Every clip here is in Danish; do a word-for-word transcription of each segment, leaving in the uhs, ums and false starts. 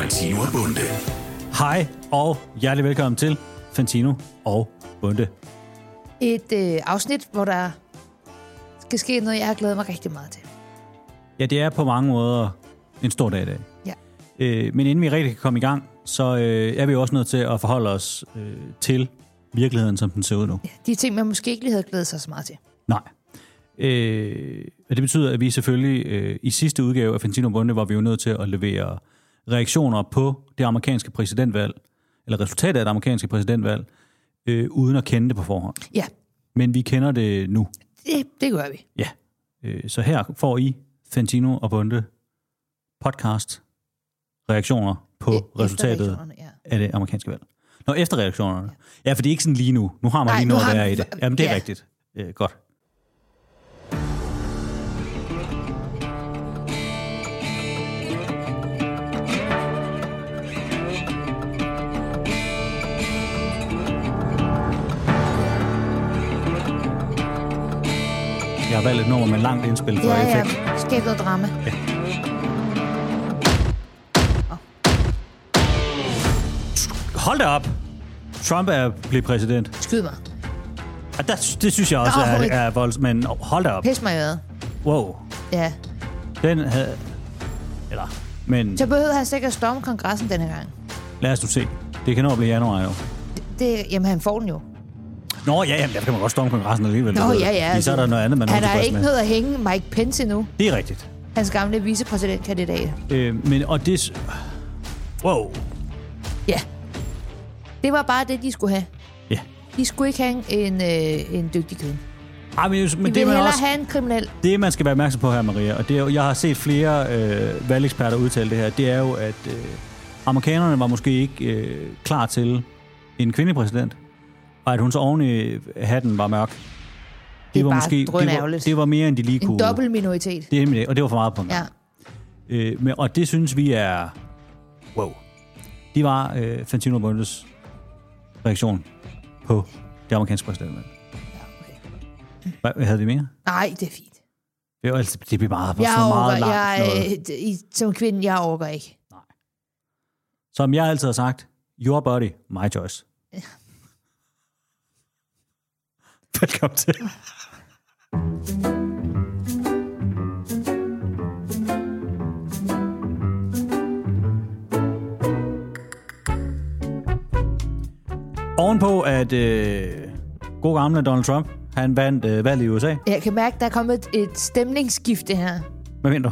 Fantino og Bonde. Hej og hjertelig velkommen til Fantino og Bonde. Et øh, afsnit, hvor der skal ske noget, jeg har glædet mig rigtig meget til. Ja, det er på mange måder en stor dag i dag. Ja. Øh, men inden vi rigtig kan komme i gang, så øh, er vi også nødt til at forholde os øh, til virkeligheden, som den ser ud nu. Ja, de ting, man måske ikke lige havde glædet sig så meget til. Nej. Øh, og det betyder, at vi selvfølgelig øh, i sidste udgave af Fantino og Bonde, var vi jo nødt til at levere reaktioner på det amerikanske præsidentvalg, eller resultatet af det amerikanske præsidentvalg, øh, uden at kende det på forhånd. Ja. Men vi kender det nu. Det, det gør vi. Ja. Øh, så her får I Fantino og Bonde podcast reaktioner på E- resultatet ja. af det amerikanske valg. Nå, efter reaktionerne. Ja, for det er ikke sådan lige nu. Nu har man Nej, lige nu noget, har der er vi- i det. Jamen, det er ja. rigtigt. Øh, godt. Jeg har valgt et nummer med langt indspil for Ja, ja. effekt. Skab noget drama. Ja. Hold da op! Trump er blevet præsident. Skyd mig. Og der, det synes jeg også Nå, er, okay. er voldsomt, men hold da op. Pis mig i øret. Wow. Ja. Den havde... Eller... Men Så behøvede han sikkert storme kongressen denne gang. lad os nu se. Det kan nå at blive januar jo. Det, det, jamen, han får den jo. Nå, ja, jamen, der kan man godt storme kongressen alligevel. Nå, du ved. ja, ja. Fordi så er der noget andet, man Han er har tilfreds ikke med. noget at hænge Mike Pence endnu. Det er rigtigt. Hans gamle vicepræsidentkandidat. Øh, men, og det... s- Wow. Ja. Det var bare det, de skulle have. Ja. De skulle ikke have en, øh, en dygtig kvinde. Ej, men, men De det, ville man hellere også, have en kriminel. det, man skal være opmærksom på her, Maria, og det er, jo- jeg har set flere øh, valgeksperter udtale det her, det er jo, at øh, amerikanerne var måske ikke øh, klar til en kvindelig præsident, og at hun så oven i hatten var mørk. Det er var bare måske det var, drønærgerligt. det var mere end de lige En kunne. dobbelt minoritet. Det, er nemlig det, og det var for meget på en gang. Ja. Øh, men, og det synes vi er... Wow. Det var øh, Fantino og Bondes reaktion på det amerikanske præsidentvalg. Ja, okay. Hvad havde vi mere? Nej, det er fint. Det, var, altså, det blev bare Jeg så overgår, meget langt. jeg, noget. øh, i, som kvinde, jeg overgår ikke. Som jeg altid har sagt, your body, my choice. Ja. Velkommen til. Ovenpå, at øh, god gamle Donald Trump, han vandt øh, valget i U S A. Jeg kan mærke, der er kommet et, et stemningsskifte her. Hvad mener du?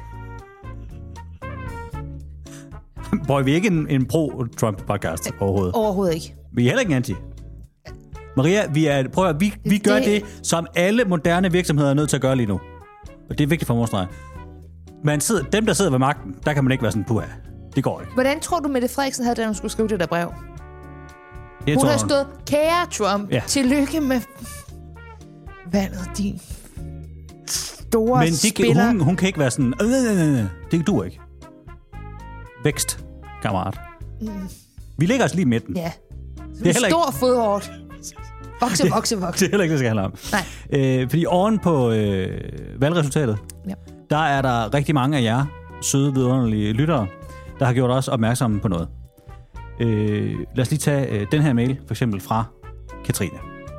Boy, vi er ikke en, en pro-Trump-podcast overhovedet. Overhovedet ikke. Vi er heller ikke en anti. Maria, vi, er, prøv at, vi, vi gør det, Det- som alle moderne virksomheder er nødt til at gøre lige nu. Og det er vigtigt for mig at understrege. Man sidder, dem, der sidder ved magten, der kan man ikke være sådan, puha, det går ikke. Hvordan tror du, Mette Frederiksen havde, da hun skulle skrive det der brev? Jeg Hun tror, har stået, kære Trump, Ja. ja. tillykke med valget, din store men det, spiller. hun, hun kan ikke være sådan, øh, øh, øh, det duer ikke. Vækst, kammerat. Mm. Vi ligger os lige i midten. Ja. Det er heller ikke- Stor fodhårdt. Vokse, vokse, Det vokse. er heller ikke, det skal handle om. Nej. Øh, fordi oven på øh, valgresultatet, Ja. der er der rigtig mange af jer søde, vidunderlige lyttere, der har gjort os opmærksomme på noget. Øh, lad os lige tage øh, den her mail, for eksempel fra Katrine.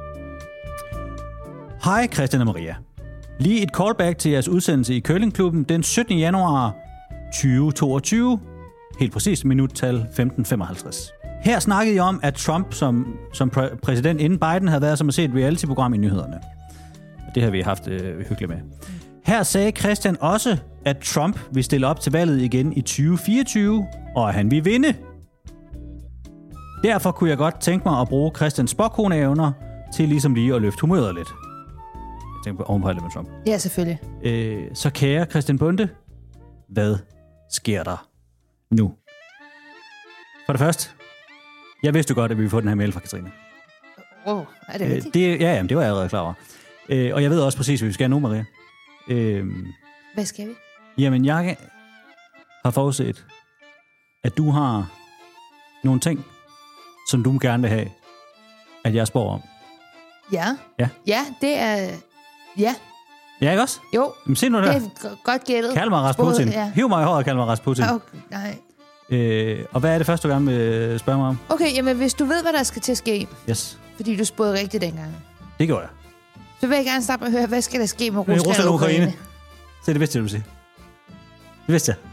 Hej Christian og Maria. Lige et callback til jeres udsendelse i Curlingklubben den syttende januar tyve toogtyve. Helt præcis, minuttal femten femoghalvtreds. Her snakkede jeg om, at Trump som, som præ- præsident inden Biden havde været som at se et reality-program i nyhederne. Det har vi haft øh, hyggeligt med. Her sagde Christian også, at Trump vil stille op til valget igen i tyve fireogtyve, og at han vil vinde. Derfor kunne jeg godt tænke mig at bruge Christians spåkoneevner til ligesom lige at løfte humøret lidt. Jeg tænker på ovenpå alt det med Trump. Ja, selvfølgelig. Øh, så kære Christian Bonde, hvad sker der nu? For det første, jeg vidste jo godt, at vi ville få den her mail fra Katrine. Wow, er det Øh, rigtigt? det, ja, jamen, det var jeg allerede klar over. Øh, og jeg ved også præcis, hvad vi skal nu, Maria. Øh, Hvad skal vi? jamen, jeg har forudset, at du har nogle ting, som du gerne vil have, at jeg spår om. Ja. Ja. Ja, det er... Ja, Ja, ikke også? jo. Jamen, se nu Det der. er g- godt gættet. Kald mig Rasputin. Ja. Hiv mig i håret og kald mig Rasputin. Okay, nej. Øh, og hvad er det første, du gerne vil spørge mig om? Okay, jamen hvis du ved, hvad der skal til at ske, Yes. fordi du spåede rigtigt dengang, Det gjorde jeg. så vil jeg gerne starte med at høre, hvad skal der ske med Øh, Rusland, Rusland og Ukraine? Ukraine. Se, det vidste jeg, du vil sige. Det vidste jeg.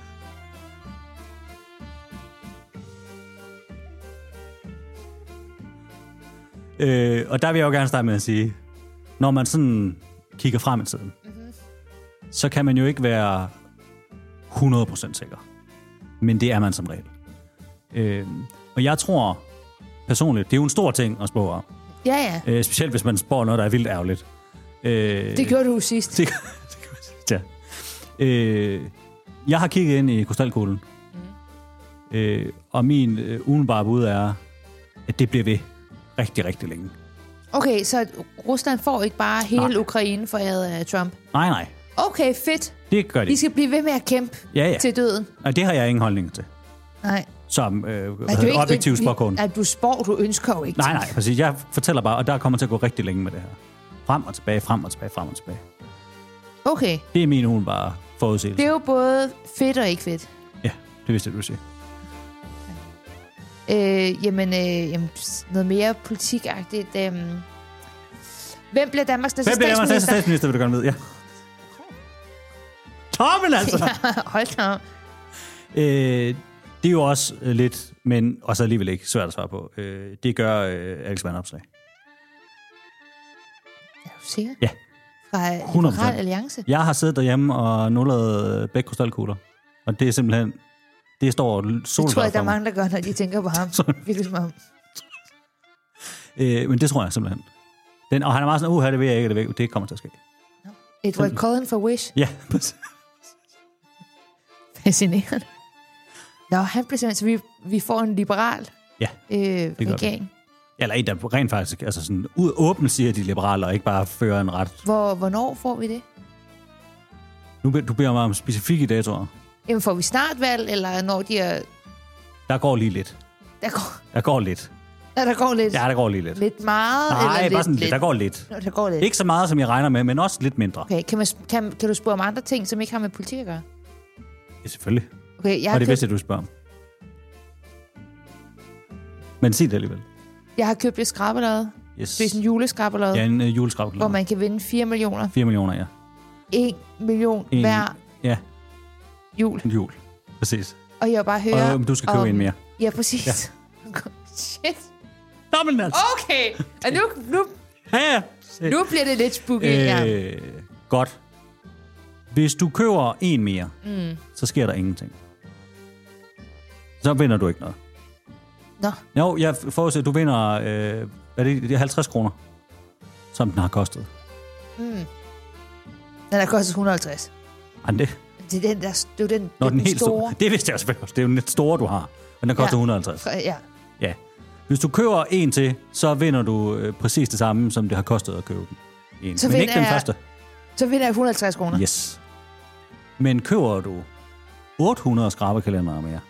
Øh, og der vil jeg jo gerne starte med at sige, når man sådan kigger frem i tiden, mm-hmm. så kan man jo ikke være hundrede procent sikker. Men det er man som regel. Øh, og jeg tror personligt, det er jo en stor ting at spå om. Ja, ja. Øh, specielt hvis man spår noget, der er vildt ærgerligt. Øh, Det gjorde du sidst. Det, det kan man sige, ja. Øh, jeg har kigget ind i krystalkuglen, mm. øh, og min øh, umiddelbare bud er, at det bliver ved rigtig, rigtig længe. Okay, så Rusland får ikke bare hele Nej. Ukraine foræret af Trump? Nej, nej. Okay, fedt. Det gør de. De skal blive ved med at kæmpe Ja, ja. til døden. Nej, det har jeg ingen holdning til. Nej. Som øh, Er du ikke, objektiv spåkone. At du spår, du ønsker jo ikke. Nej, nej, præcis. Jeg fortæller bare, og der kommer til at gå rigtig længe med det her. Frem og tilbage, frem og tilbage, frem og tilbage. Okay. Det er min umiddelbare forudsigelse. Det er jo både fedt og ikke fedt. Ja, det vidste jeg, du ville sige. Øh, jamen, øh, jamen, noget mere politikagtigt. Øh, hvem bliver Danmarks næste Hvem bliver Danmarks næste statsminister? statsminister, vil du gerne vide? Ja. Tommen, altså! Ja, hold da op. Øh, det er jo også øh, lidt, men også alligevel ikke svært at svare på. Øh, det gør øh, Alex Vanopslagh. Er du sikker? Ja. Fra hundrede procent. Liberal Alliance? Jeg har siddet derhjemme og nullet begge krystalkugler. Og det er simpelthen, det står Det solklart tror jeg, der er for mig. mange, der gør, når de tænker på ham. Virkelig som ham. Øh, men det tror jeg simpelthen. Den, og han er meget sådan, uha, det ved jeg ikke, det, ved, det kommer til at ske. Edward Cullen for Wish. Ja, præcis. Fascinerende. Nå, han bliver simpelthen, så vi, vi får en liberal Ja, øh, gør regering. Eller en, der rent faktisk altså sådan, ud åbent siger de liberale, og ikke bare fører en ret. Hvor, hvornår får vi det? Nu be- du beder mig om specifikke datoer. Jamen, får vi snart valg, eller når de er... Der går lige lidt. Der går, Der går lidt. ja, der går lidt, Ja, der går lige lidt. lidt meget, Nej, eller bare lidt, sådan lidt. lidt? Der går lidt. Nå, der går lidt. Ikke så meget, som jeg regner med, men også lidt mindre. Okay, kan, man, kan, kan du spørge om andre ting, som ikke har med politik at gøre? Ja, selvfølgelig. Okay, jeg Og har, det købt, vidste jeg, du spørger om. Men sig det alligevel. jeg har købt et skrabelade. Yes. Det er sådan en juleskrabelade, Ja, en uh, juleskrabel. hvor man kan vinde fire millioner. fire millioner, ja. en million En- hver Ja, jul. en jul. Præcis. Og jeg vil bare høre... Og øh, du skal købe om- en mere. Ja, præcis. Ja. Shit. Dobbelt nat. Okay, og nu, nu, Ja, ja. nu bliver det lidt spooky. Øh, ja. Øh, godt. Hvis du køber en mere, Mm. så sker der ingenting. Så vinder du ikke noget. Nå, Jo, jeg forudser, at du vinder øh, er det, det er halvtreds kroner, som den har kostet. mm. Den har kostet et hundrede og halvtreds. Ej, det, Det er den, der, det er jo den, Nå, den, den helt store. store. Det vidste jeg selvfølgelig også. Det er jo den lidt store, du har. Men den koster Ja. et hundrede og halvtreds. Fra- Ja. Ja. Hvis du køber en til, så vinder du øh, præcis det samme, som det har kostet at købe den. En. Så Men vinder ikke den jeg- første. Så vinder jeg et hundrede og halvtreds kroner. Yes. Men køber du otte hundrede skrabekalendere mere,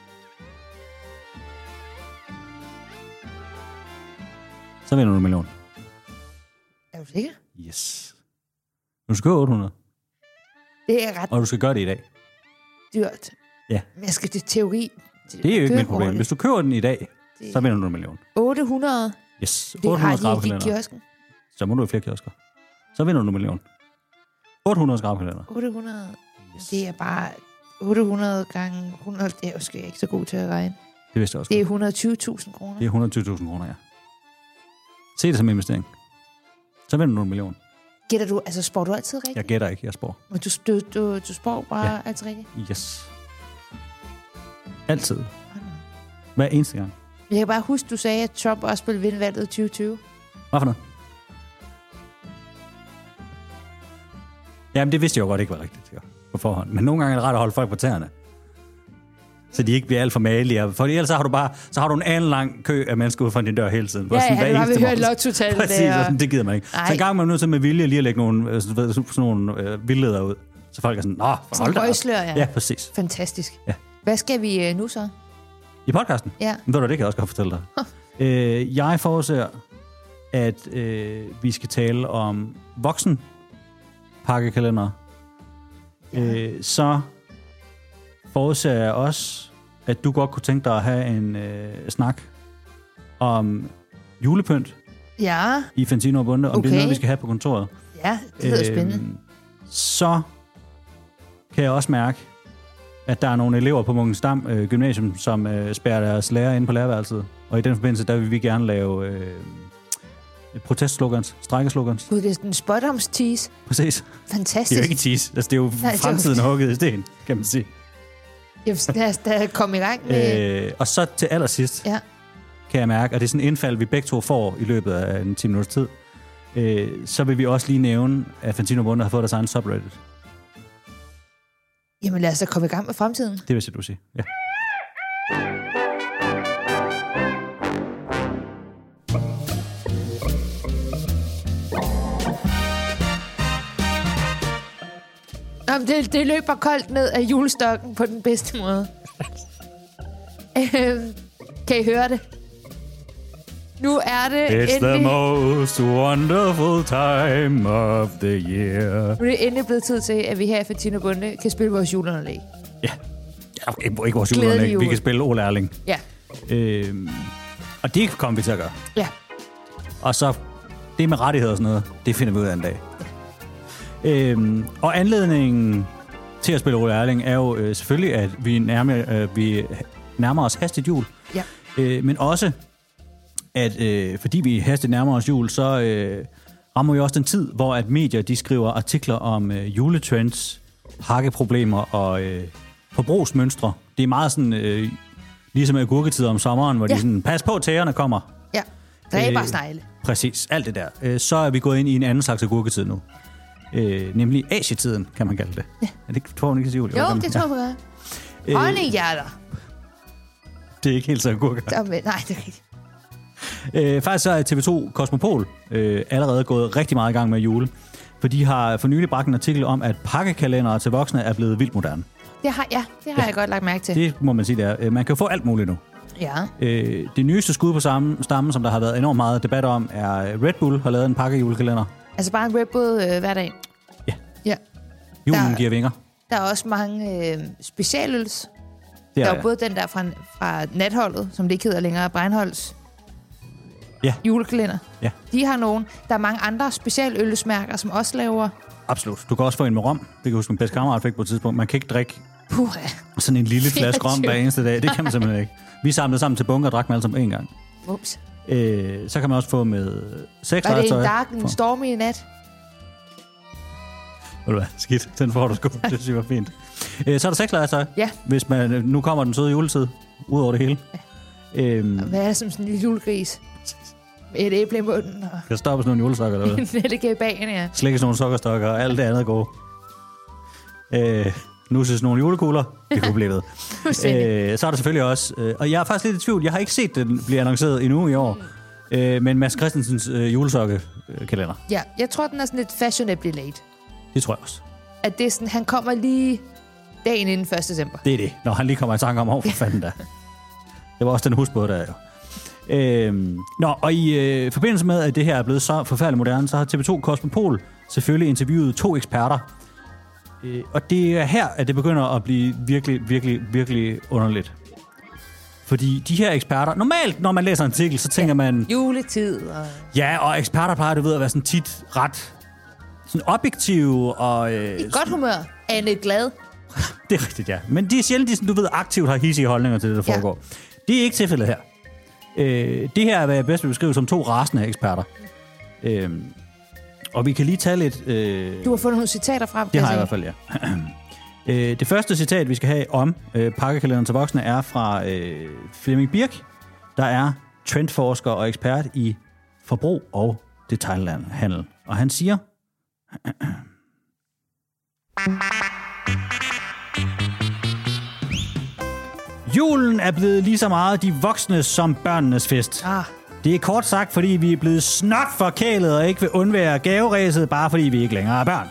så vinder du en million. Er du sikker? Yes. Du skal købe otte hundrede, Det er ret og du skal gøre det i dag. dyrt. Ja. Men jeg skal til teori. Det er jo ikke mit Købe problem. over Hvis du køber den i dag, det. så vinder du en million. otte hundrede. Yes. Det otte har hundrede de ikke i skrabekalendere. kiosken. Så må du i flere kiosker. Så vinder du en million. otte hundrede skrabekalendere. otte hundrede. Yes. Det er bare otte hundrede gange hundrede. Det er måske ikke så god til at regne. Det vidste jeg også. Det er et hundrede og tyve tusind kroner. Det er et hundrede og tyve tusind kroner, ja. Se det som investering. Så vinder du en million. Gætter du, altså spår du altid rigtigt? Jeg gætter ikke, jeg spår. Men du, du, du, du spår bare Ja. ja. altid rigtigt? Yes. Altid. Hold da. Hver eneste gang. Jeg kan bare huske, du sagde, at Trump også ville vinde valget i tyve tyve. Hvad for noget? Jamen, det vidste jeg jo godt ikke var rigtigt, jo, på forhånd. Men nogle gange er det ret at holde folk på tæerne. Så de ikke bliver alt for malige. For ellers så har du bare så har du en anden lang kø af mennesker ude for din dør hele tiden. Ja, Sådan ja, hver du har eneste vi hørt morgen. lotto-tal Præcis, der. og sådan, det gider man ikke. Ej. Så en gang er man nødt til med vilje lige at lægge nogle, øh, sådan, ved, sådan nogle øh, vildleder ud. Så folk er sådan, nå, hold Sådan da op. røgslør, ja. Ja, præcis. Fantastisk. Ja. Hvad skal vi øh, nu så? I podcasten? Ja. Ved du, det kan jeg også godt fortælle dig. øh, jeg forudser, at øh, vi skal tale om voksen pakkekalender. Ja. Øh, så forudser jeg også, at du godt kunne tænke dig at have en øh, snak om julepynt Ja. i Fantino og Bunde, om okay. det er noget, vi skal have på kontoret. Ja, det lyder øh, spændende. Så kan jeg også mærke, at der er nogle elever på Munkensdam øh, Gymnasium, som øh, spærrer deres lærer inde på lærerværelset. Og i den forbindelse, der vil vi gerne lave øh, protestslogans, strækkeslogans. Gud, det er sådan en spottoms-tease. Præcis. Fantastisk. Det er jo ikke tease. Altså, det er jo Nej, fremtiden er hugget i sten, kan man sige. Jamen, lad os da komme i gang med... Øh, og så til allersidst, ja. kan jeg mærke, og det er sådan en indfald, vi begge to får i løbet af en ti minutters tid, øh, så vil vi også lige nævne, at Fantino og Bunde har fået deres egen subreddit. Jamen lad os da komme i gang med fremtiden. Det vil jeg du sige, ja. Jamen, det, det løber koldt ned af julestokken på den bedste måde. øhm, kan I høre det? Nu er det It's endelig... the most wonderful time of the year. Nu er det endelig blevet tid til, at vi her i Fantino og Bunde kan spille vores juleunderlæg. Ja. ja ikke, ikke vores juleunderlæg. Vi kan spille Ole Erling. Ja. Øhm, og det kommer vi til at gøre. Ja. Og så det med rettigheder og sådan noget, det finder vi ud af en dag. Ja. Øhm, og anledningen til at spille Ole Erling er jo øh, selvfølgelig, at vi nærmer, øh, vi nærmer os hastigt jul. Ja. Øh, men også... at øh, fordi vi hastigt nærmer os jul, så øh, rammer vi også den tid, hvor at medier de skriver artikler om øh, juletrends, pakkeproblemer og øh, forbrugsmønstre. Det er meget sådan, øh, ligesom agurketid om sommeren, hvor ja. de sådan, pas på, tæerne kommer. Ja, dræber snegle. Præcis, alt det der. Øh, så er vi gået ind i en anden slags agurketid nu. Øh, nemlig Asietiden, kan man kalde det. Ja. Er det tror man ikke til jul? Jo, det tror jeg ja. Honninghjerter. Det er ikke helt så agurker. Nej, det er rigtigt. Øh, faktisk så er T V to Cosmopol øh, allerede gået rigtig meget i gang med jule, for de har for nylig bragt en artikel om, at pakkekalendere til voksne er blevet vildt moderne. Det har, ja, det har ja, jeg godt lagt mærke til. Det må man sige, det er. Man kan få alt muligt nu. Ja. Øh, det nyeste skud på samme, stammen, som der har været enormt meget debat om, er Red Bull har lavet en pakkejulkalender. Altså bare en Red Bull øh, hver dag? Ja. Ja. Julen der, giver vinger. Der er også mange øh, specialøls. Det er, der er jo både den der fra, fra Natholdet, som det ikke hedder længere, Breinholds. Ja. Julekalender. Ja. De har nogen. Der er mange andre specialølsmærker, som også laver... Absolut. Du kan også få en med rom. Det kan jeg huske, min bedste kammerat fik på et tidspunkt. Man kan ikke drikke Puha. sådan en lille flaske rom hver eneste dag. Det kan man simpelthen ikke. Vi samlede sammen til bunker og drak dem alle sammen en gang. Ups. Øh, så kan man også få med seks legetøj. legetøj. Var det en dark, en stormy nat? Ved du hvad? Skidt. Den får du sgu. Det synes jeg var fint. Øh, så er der seks legetøj. Ja. Hvis man, nu kommer den søde juletid. Ud over det hele. Ja. Øhm, Hvad er det som sådan en lille julegris? Med et æble i munden. Og... Kan stoppes nogle julesokker derude. det kan i bagen, ja. Slikkes nogle sukkerstokker og alt det andet gode. Øh, nusses nogle julekugler. Det kunne blive ved. øh, så er der selvfølgelig også... Øh, og jeg er faktisk lidt i tvivl. Jeg har ikke set den blive annonceret endnu i år. Mm. Øh, men Mads Christensens øh, julesokkekalender. Ja, jeg tror, den er sådan lidt fashionably late. Det tror jeg også. At det er sådan, han kommer lige dagen inden første december. Det er det. Når han lige kommer i tanke om, hvor for fanden der. Det var også den husk på, der jo. Øhm, nå, og i øh, forbindelse med, at det her er blevet så forfærdeligt moderne, så har T V to Cosmopol selvfølgelig interviewet to eksperter. Øh, og det er her, at det begynder at blive virkelig, virkelig, virkelig underligt. Fordi de her eksperter... Normalt, når man læser en artikel, så tænker ja, man... Juletid og... Ja, og eksperter plejer, du ved, at være sådan tit ret sådan objektive og... Øh, I godt humør. Anne glad. Det er rigtigt, ja. Men de er sjældent, de, sådan, du ved, aktivt har hissige holdninger til det, der foregår. Ja. Det er ikke tilfældet her. Øh, det her er, hvad jeg bedst vil beskrive som to rasende eksperter. Øh, og vi kan lige tage lidt... Øh, du har fundet nogle citater frem. Det har jeg i hvert fald, ja. øh, det første citat, vi skal have om øh, pakkekalenderen til voksne, er fra øh, Flemming Birk, der er trendforsker og ekspert i forbrug og detailhandel. Og han siger... Julen er blevet lige så meget de voksnes som børnenes fest. Ah. Det er kort sagt, fordi vi er blevet snot forkælet og ikke vil undvære gaveræset, bare fordi vi ikke længere er børn.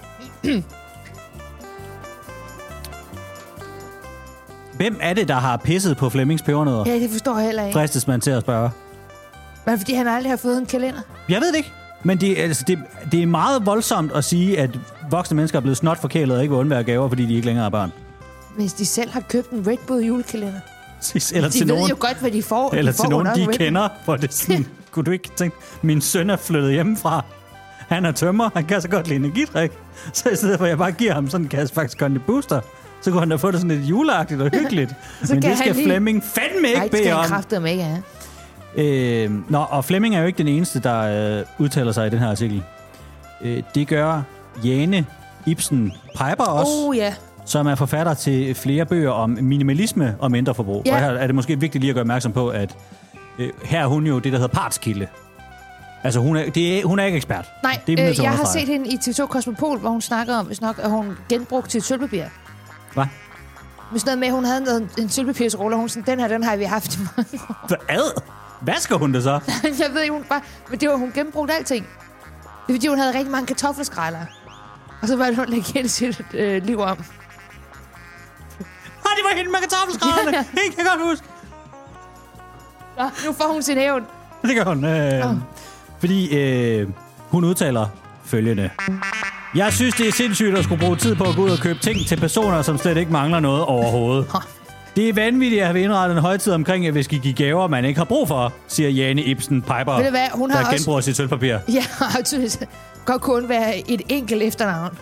Hvem er det, der har pisset på Flemmings pebernødder? Ja, det forstår jeg heller ikke. Fristes man til at spørge. Men fordi han aldrig har fået en kalender? Jeg ved det ikke. Men det, altså, det, det er meget voldsomt at sige, at voksne mennesker er blevet snot forkælet og ikke vil undvære gaver, fordi de ikke længere er børn. Hvis de selv har købt en Red Bull julekalender. Eller De til ved nogen, jo godt, hvad de får. eller de får til nogen, under de Red Bull. kender, hvor det er sådan, kunne du ikke tænke, min søn er flyttet hjemmefra. Han er tømmer, han kan så godt lide energidrik. Så i stedet for, at jeg bare giver ham sådan en kasse faktisk Kondi Booster, så kunne han da få det sådan lidt juleagtigt og hyggeligt. Men det skal lige... Flemming fandme ikke bede om. Nej, det skal han kraftedeme ikke, ja. Øh, nå, og Flemming er jo ikke den eneste, der øh, udtaler sig i den her artikel. Øh, det gør Jane Ibsen Piper også, Oh, ja. som er forfatter til flere bøger om minimalisme og mindre forbrug. Ja. Og her er det måske vigtigt lige at gøre opmærksom på, at øh, her er hun jo det, der hedder partskilde. Altså, hun er, det er, hun er ikke ekspert. Nej, det er øh, jeg har set hende i T V to Cosmopol, hvor hun snakker om, hvis nok, at hun genbrugte til sølvpapir. Hvad? Hvis noget med, at hun havde noget, en sølvpapirsrulle, og hun sådan, den her, den har vi haft i mange år. Hvad? Hvad skal hun det så? Jeg ved ikke, hun bare... Men det var, hun genbrugte alting. Det er fordi, hun havde rigtig mange kartoffelskræller. Og så var det, hun lægge hele sit øh, liv om. Ah, det var hende med kartoffelskrællerne. Ja, ja. Det kan jeg godt huske. Nå, nu får hun sin hævn. Det gør hun. Øh, oh. Fordi øh, hun udtaler følgende. Jeg synes, det er sindssygt at skulle bruge tid på at gå ud og købe ting til personer, som slet ikke mangler noget overhovedet. Det er vanvittigt at have indrettet en højtid omkring, at vi skal give gaver, man ikke har brug for, siger Jane Ibsen Piper, Ved du hvad, hun har der genbruger også... sit sølvpapir. Ja, og tydeligt godt kun være et enkelt efternavn.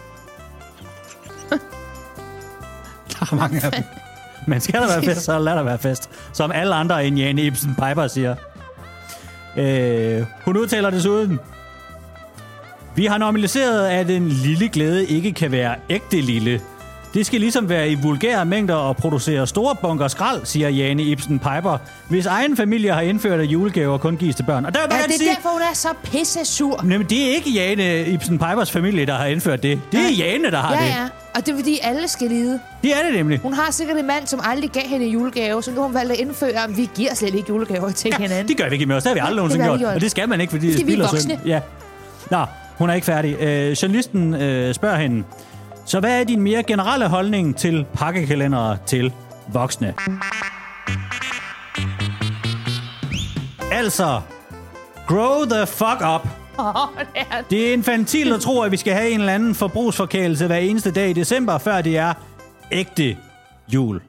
Der er mange af dem. Men skal der være fest, så lad der være fest. Som alle andre end Jane Ibsen Piper siger. Øh, hun udtaler desuden. Vi har normaliseret, at en lille glæde ikke kan være ægte lille. Det skal ligesom være i vulgære mængder og producere store bunker skrald, siger Jane Ibsen Piper, hvis egen familie har indført, at julegaver kun gives til børn. Og der vil Ja, jeg det er sige, derfor, hun er så pisse sur. men det er ikke Jane Ibsen Pipers familie, der har indført det. Det er Ja. Jane, der har Ja, det. ja. Og det er fordi, alle skal lide. Det er det nemlig. Hun har sikkert en mand, som aldrig gav hende en julegave, så nu har hun valgt at indføre, at vi giver slet ikke julegaver til Ja, hinanden. det gør vi ikke med os. Det har vi aldrig nogensinde det har gjort. vi gjort. Og det skal man ikke, fordi det Fordi vi er spilder synd. voksne. Ja. Nå, hun er ikke færdig. Øh, journalisten øh, spørger hende, så hvad er din mere generelle holdning til pakkekalendere til voksne? Altså, grow the fuck up. Oh, det er... Det er infantilt at tro, at vi skal have en eller anden forbrugsforkælelse hver eneste dag i december, før det er ægte jul.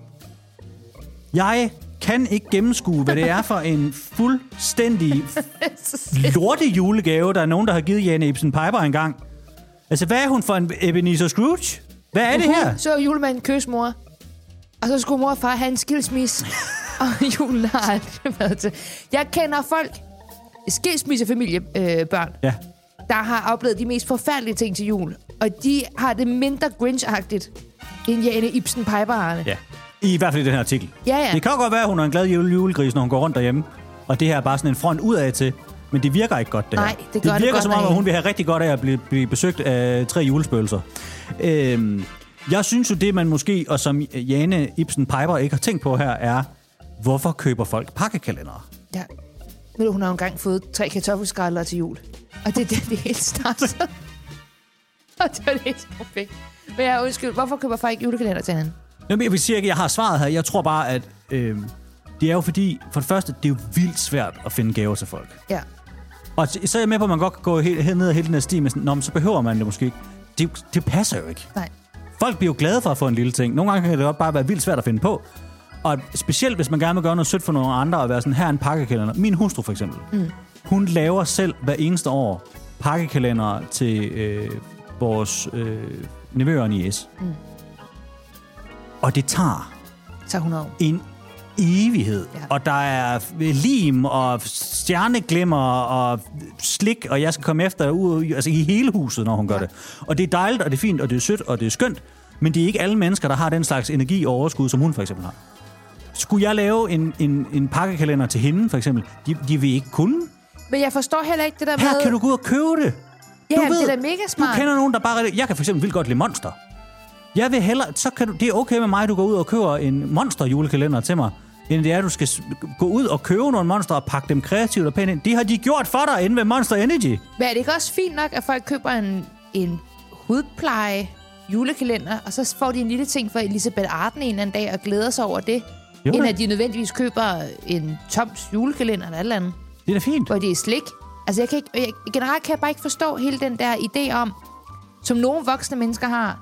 Jeg kan ikke gennemskue, hvad det er for en fuldstændig lorte julegave, der er nogen, der har givet Jane Ibsen Piper engang. Altså, hvad er hun for en Ebenezer Scrooge? Hvad er det her? Så er julemanden kysse mor. Og så skulle mor og far have en skilsmisse. Og julen har aldrig været til. Jeg kender folk, skilsmissefamiliebørn, øh, børn, Ja. der har oplevet de mest forfærdelige ting til jul. Og de har det mindre Grinch-agtigt, end Jane Ibsen Piper har det. Ja. I hvert fald i den her artikel. Ja, ja. Det kan godt være, at hun er en glad jule- julegris, når hun går rundt derhjemme. Og det her er bare sådan en front udad til. Men det virker ikke godt, det Nej, her. det gør det det virker godt som om, nok at hun vil have rigtig godt af at blive, blive besøgt af tre julespøgelser. Øhm, jeg synes jo, det man måske, og som Jane Ibsen Piper ikke har tænkt på her, er, hvorfor køber folk pakkekalendere? Ja. Men hun har jo engang fået tre kartoffelskræller til jul. Og det er det, det hele starter. Og det var det helt perfekt. Men jeg undskyld, hvorfor køber folk julekalender til hende? Jamen, jeg vil sige, at jeg har svaret her. Jeg tror bare, at øh, det er jo fordi, for det første, det er jo vildt svært at finde gaver til folk. Ja. Og så er jeg med på, at man godt kan gå helt, helt ned ad hele den her sti med sådan, nå, men så behøver man det måske ikke. Det, det passer jo ikke. Nej. Folk bliver jo glade for at få en lille ting. Nogle gange kan det godt bare være vildt svært at finde på. Og specielt, hvis man gerne vil gøre noget sødt for nogle andre, og være sådan, her er en pakkekalender. Min hustru for eksempel. Mm. Hun laver selv hver eneste år pakkekalendere til øh, vores øh, nevøer og niece. Mm. Og det tager Så hundrede år. en evighed. Ja. Og der er lim og stjerneglimmer og slik, og jeg skal komme efter ud, altså i hele huset, når hun gør ja. det. Og det er dejligt, og det er fint, og det er sødt, og det er skønt. Men det er ikke alle mennesker, der har den slags energi og overskud, som hun for eksempel har. Skulle jeg lave en, en, en pakkekalender til hende, for eksempel, de, de vil ikke kunne. Men jeg forstår heller ikke det der Her med... kan du gå ud og købe det. Ja, du jamen, ved, det er da mega smart. Du kender nogen, der bare... Jeg kan for eksempel vildt godt lide Monster. Jeg vil hellere... Så kan du, det er okay med mig, at du går ud og køber en Monster julekalender til mig, end det er, at du skal gå ud og købe nogle monster og pakke dem kreativt og pænt ind. Det har de gjort for dig inde ved Monster Energy. Men er det ikke også fint nok, at folk køber en, en hudpleje julekalender, og så får de en lille ting for Elisabeth Arden en eller anden dag og glæder sig over det, jo, end at de nødvendigvis køber en Toms julekalender eller et eller andet. Det er da fint. Hvor det er slik. Altså, jeg kan ikke, jeg, generelt kan jeg bare ikke forstå hele den der idé om, som nogle voksne mennesker har,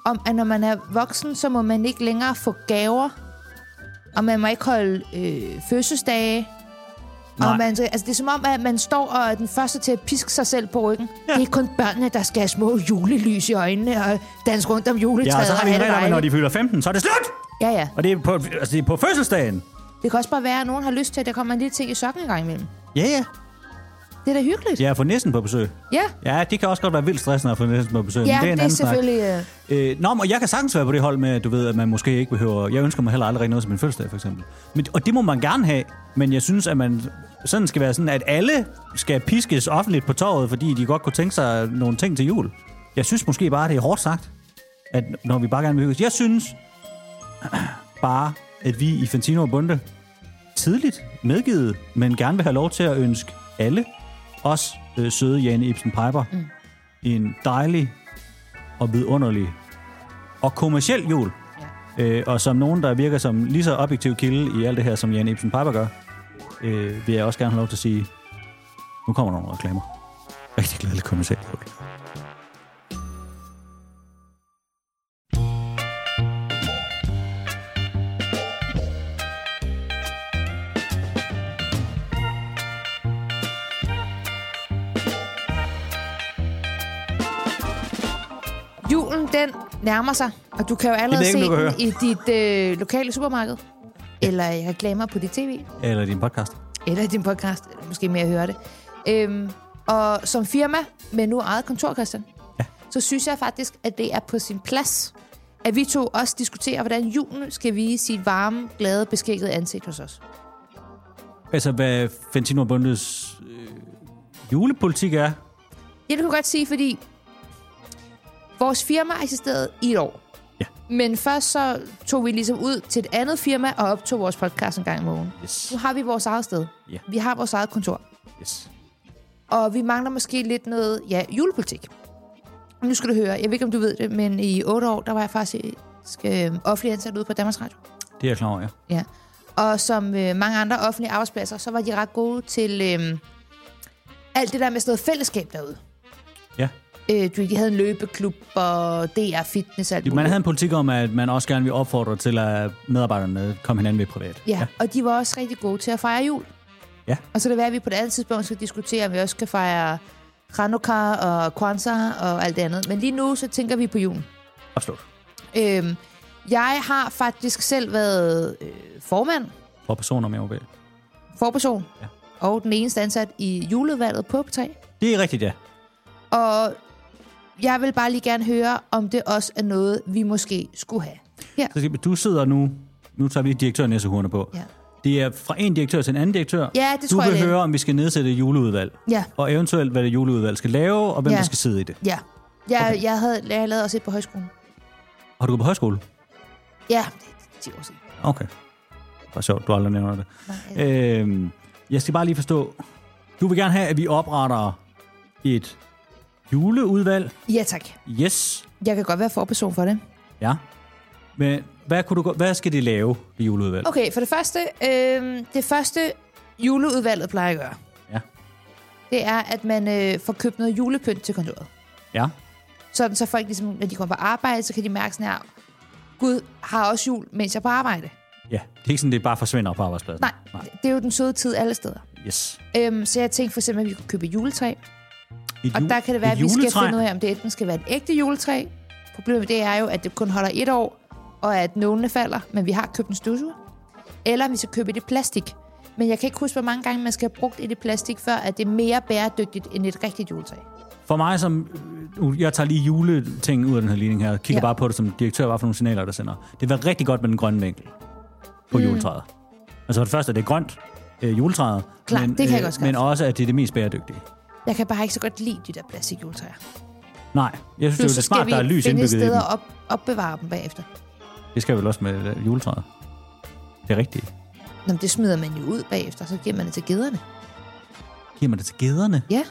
om, at når man er voksen, så må man ikke længere få gaver, og man må ikke holde øh, fødselsdage. Og man, altså, det er som om, at man står og er den første til at piske sig selv på ryggen. Ja. Det er kun børnene, der skal have små julelys i øjnene og danse rundt om juletræet. Ja, og så har vi en regel om, at når de fylder femten, så er det slut! Ja, ja. Og det er på, altså, det er på fødselsdagen. Det kan også bare være, at nogen har lyst til, at der kommer en lille ting i sokken en gang imellem. Ja, ja. Det er da hyggeligt. Ja, at få næsten på besøg. Ja. Ja, det kan også godt være vildt stressende at få næsten på besøg. Ja, men det er, en det er selvfølgelig... Øh, nå, og jeg kan sagtens være på det hold med, du ved, at man måske ikke behøver... Jeg ønsker mig heller aldrig noget som en fødselsdag, for eksempel. Men, og det må man gerne have, men jeg synes, at man sådan skal være sådan, at alle skal piskes offentligt på torvet, fordi de godt kunne tænke sig nogle ting til jul. Jeg synes måske bare, det er hårdt sagt, at når vi bare gerne vil hygges. Jeg synes bare, at vi i Fantino og Bunde tidligt medgivet, men gerne vil have lov til at ønske alle, også øh, søde Jane Ibsen Piper, mm. en dejlig og vidunderlig og kommerciel jul. Ja. Øh, og som nogen, der virker som lige så objektiv kilde i alt det her, som Jane Ibsen Piper gør, øh, vil jeg også gerne have lov til at sige, nu kommer nogle reklamer. Rigtig glædelig kommerciel jul. Julen, den nærmer sig, og du kan jo allerede se den i dit øh, lokale supermarked, eller i reklamer på dit tv. Eller din podcast. Eller din podcast, eller måske mere at høre det. Øhm, og som firma med nu eget kontor, Christian, ja. Så synes jeg faktisk, at det er på sin plads, at vi to også diskuterer, hvordan julen skal vise sit varme, glade, beskækkede ansigt hos os. Altså, hvad Fantino og Bundes øh, julepolitik er? Ja, det kan godt sige, fordi vores firma har eksisteret i et år. Ja. Men først så tog vi ligesom ud til et andet firma og optog vores podcast en gang i morgen. Yes. Nu har vi vores eget sted. Ja. Vi har vores eget kontor. Yes. Og vi mangler måske lidt noget, ja, julepolitik. Nu skal du høre, jeg ved ikke, om du ved det, men i otte år, der var jeg faktisk øh, offentlig ansat ude på Danmarks Radio. Det er jeg klar over, ja. Ja. Og som øh, mange andre offentlige arbejdspladser, så var de ret gode til øh, alt det der med sådan noget fællesskab derude. Ja. Øh, de havde en løbeklub og D R Fitness. Alt man havde en politik om, at man også gerne vil opfordre til, at medarbejderne kom hinanden ved privat. Ja, ja, og de var også rigtig gode til at fejre jul. Ja. Og så det er, at vi på det andet tidspunkt skal diskutere, om vi også skal fejre Hanukkah og Kwanzaa og alt det andet. Men lige nu, så tænker vi på julen. Absolut. Øhm, jeg har faktisk selv været øh, formand. For personer med O B. Forperson. Ja. Og den eneste ansat i juleudvalget på P tre. Det er rigtigt, ja. Og jeg vil bare lige gerne høre, om det også er noget, vi måske skulle have. Ja. Du sidder nu, nu tager vi direktør-næsehorene på. Ja. Det er fra en direktør til en anden direktør. Ja, det du tror vil jeg, høre, om vi skal nedsætte et juleudvalg. Ja. Og eventuelt, hvad det juleudvalg skal lave, og hvem ja. der skal sidde i det. Ja. Jeg, okay. jeg havde jeg lavet også et på højskolen. Har du gået på højskole? Ja, det er ti år siden. Okay. Det var sjovt, du aldrig nævner det. Nej, øhm, jeg skal bare lige forstå. Du vil gerne have, at vi opretter et juleudvalg? Ja, tak. Yes. Jeg kan godt være forperson for det. Ja. Men hvad, kunne du, hvad skal de lave, det juleudvalg? Okay, for det første, øh, det første juleudvalget plejer at gøre, ja. det er, at man øh, får købt noget julepynt til kontoret. Ja. Sådan så folk, ligesom, når de kommer på arbejde, så kan de mærke sådan her, Gud har også jul, mens jeg er på arbejde. Ja, det er ikke sådan, det bare forsvinder på arbejdspladsen. Nej, Nej, det er jo den søde tid alle steder. Yes. Øhm, så jeg tænkte for eksempel, at vi kunne købe et juletræ. Et og ju- der kan det være, at vi juletræ? skal finde ud af, om det enten skal være et ægte juletræ. Problemet det er jo, at det kun holder et år, og at nålene falder, men vi har købt en støvsuger. Eller vi skal købe det i plastik. Men jeg kan ikke huske, hvor mange gange man skal have brugt et i plastik, før at det er mere bæredygtigt end et rigtigt juletræ. For mig som... Jeg tager lige juleting ud af den her ligning her. Kigger ja. bare på det som direktør, hvad for nogle signaler, der sender. Det vil være rigtig godt med den grønne vinkel på mm. juletræet. Altså for det første, at det er grønt, øh, juletræet. Klar, men, det kan jeg øh, også Men godt. også, at det er det mest bæredygtige. Jeg kan bare ikke så godt lide de der plastikjuletræer. Nej, jeg synes, det er smart, der er lys indbygget i dem. Så skal vi finde steder op, opbevare dem bagefter. Det skal vel også med uh, juletræet. Det er rigtigt. Nå, det smider man jo ud bagefter, så giver man det til gederne. Giver man det til gederne? Ja.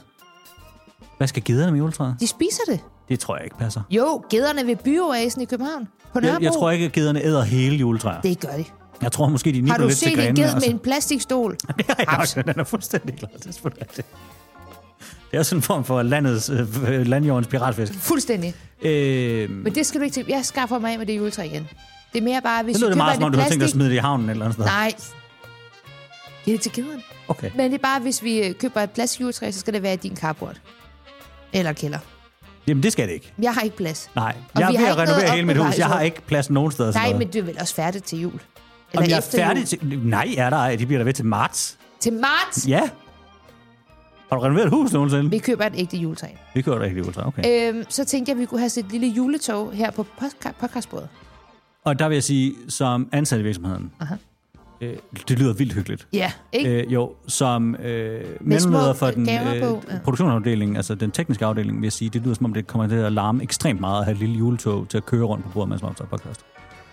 Hvad skal gederne med juletræet? De spiser det. Det tror jeg ikke passer. Jo, gederne ved Byoasen i København. På Nørrebro. Jeg, jeg tror ikke, at gederne æder hele juletræet. Det gør de. Jeg tror måske, de nipper lidt til grenene. Har du set en ged med en plastikstol? Det har jeg nok, den er fuldstændig klar. Det er Det er sådan en form for landets, øh, landjordens piratfisk. Fuldstændig. Øh, Men det skal du ikke tænke. Jeg skaffer mig af med det juletræ igen. Det er mere bare, hvis det lyder du det meget, som om du har plastik... tænkt dig at smide det i havnen eller andet sted. Nej. Giv det til gederen. Okay. Men det er bare, hvis vi køber et plastikjuletræ, så skal det være i din carport. Eller kælder. Jamen, det skal det ikke. Jeg har ikke plads. Nej, Og jeg er vi ved har at ikke renovere noget hele mit hus. Jeg har opbevaring. ikke plads nogen steder. Nej, men du er vel også færdig til jul? Eller Om jeg er efter færdig jul? til... Nej, er der ej. De bliver der ved til marts. Til marts? Ja. Har du renoveret et hus nogensinde? Vi køber et ægte juletræ. Vi køber et ægte juletræ, okay. Øhm, så tænkte jeg, at vi kunne have set et lille juletog her på podca- podcastbordet. Og der vil jeg sige, som ansat i virksomheden, Aha. øh, det lyder vildt hyggeligt. Ja, ikke? Øh, jo, som øh, små mellemleder for den gaver på, øh, ja. produktionsafdeling, altså den tekniske afdeling, vil jeg sige, det lyder som om, det kommer til at larme ekstremt meget at have et lille juletog til at køre rundt på bordet, mens man optager podcast.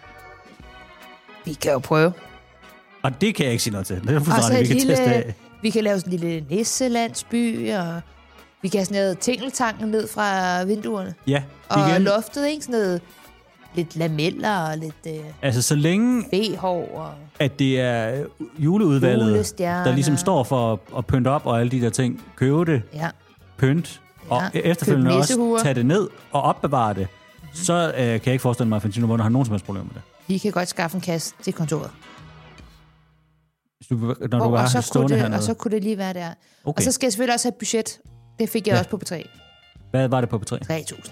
Vi kan jo prøve. Og det kan jeg ikke sige noget til. Det er Og så fuldstændig, vi et kan lille, teste af. vi kan lave sådan en lille nisselandsby, og vi kan have sådan noget tingeltangen ned fra vinduerne. Ja, Og igen. loftet, ikke? Sådan noget lidt lameller og lidt øh, Altså, så længe behår og... at det er juleudvalget, Julestjerner. der ligesom står for at, at pynte op og alle de der ting, købe det, Ja. pynt, og Ja. efterfølgende Køb også nissehuer. tage det ned og opbevare det, mm-hmm. så øh, kan jeg ikke forestille mig, at Fantino Wunder har nogen som helst problemer med det. Vi kan godt skaffe en kasse til kontoret. Hvis du, når Og, du og, var så stående kunne det, hernede. og så kunne det lige være der. Okay. Og så skal jeg selvfølgelig også have et budget. Det fik jeg Ja. også på P tre. Hvad var det på P tre? tre tusind.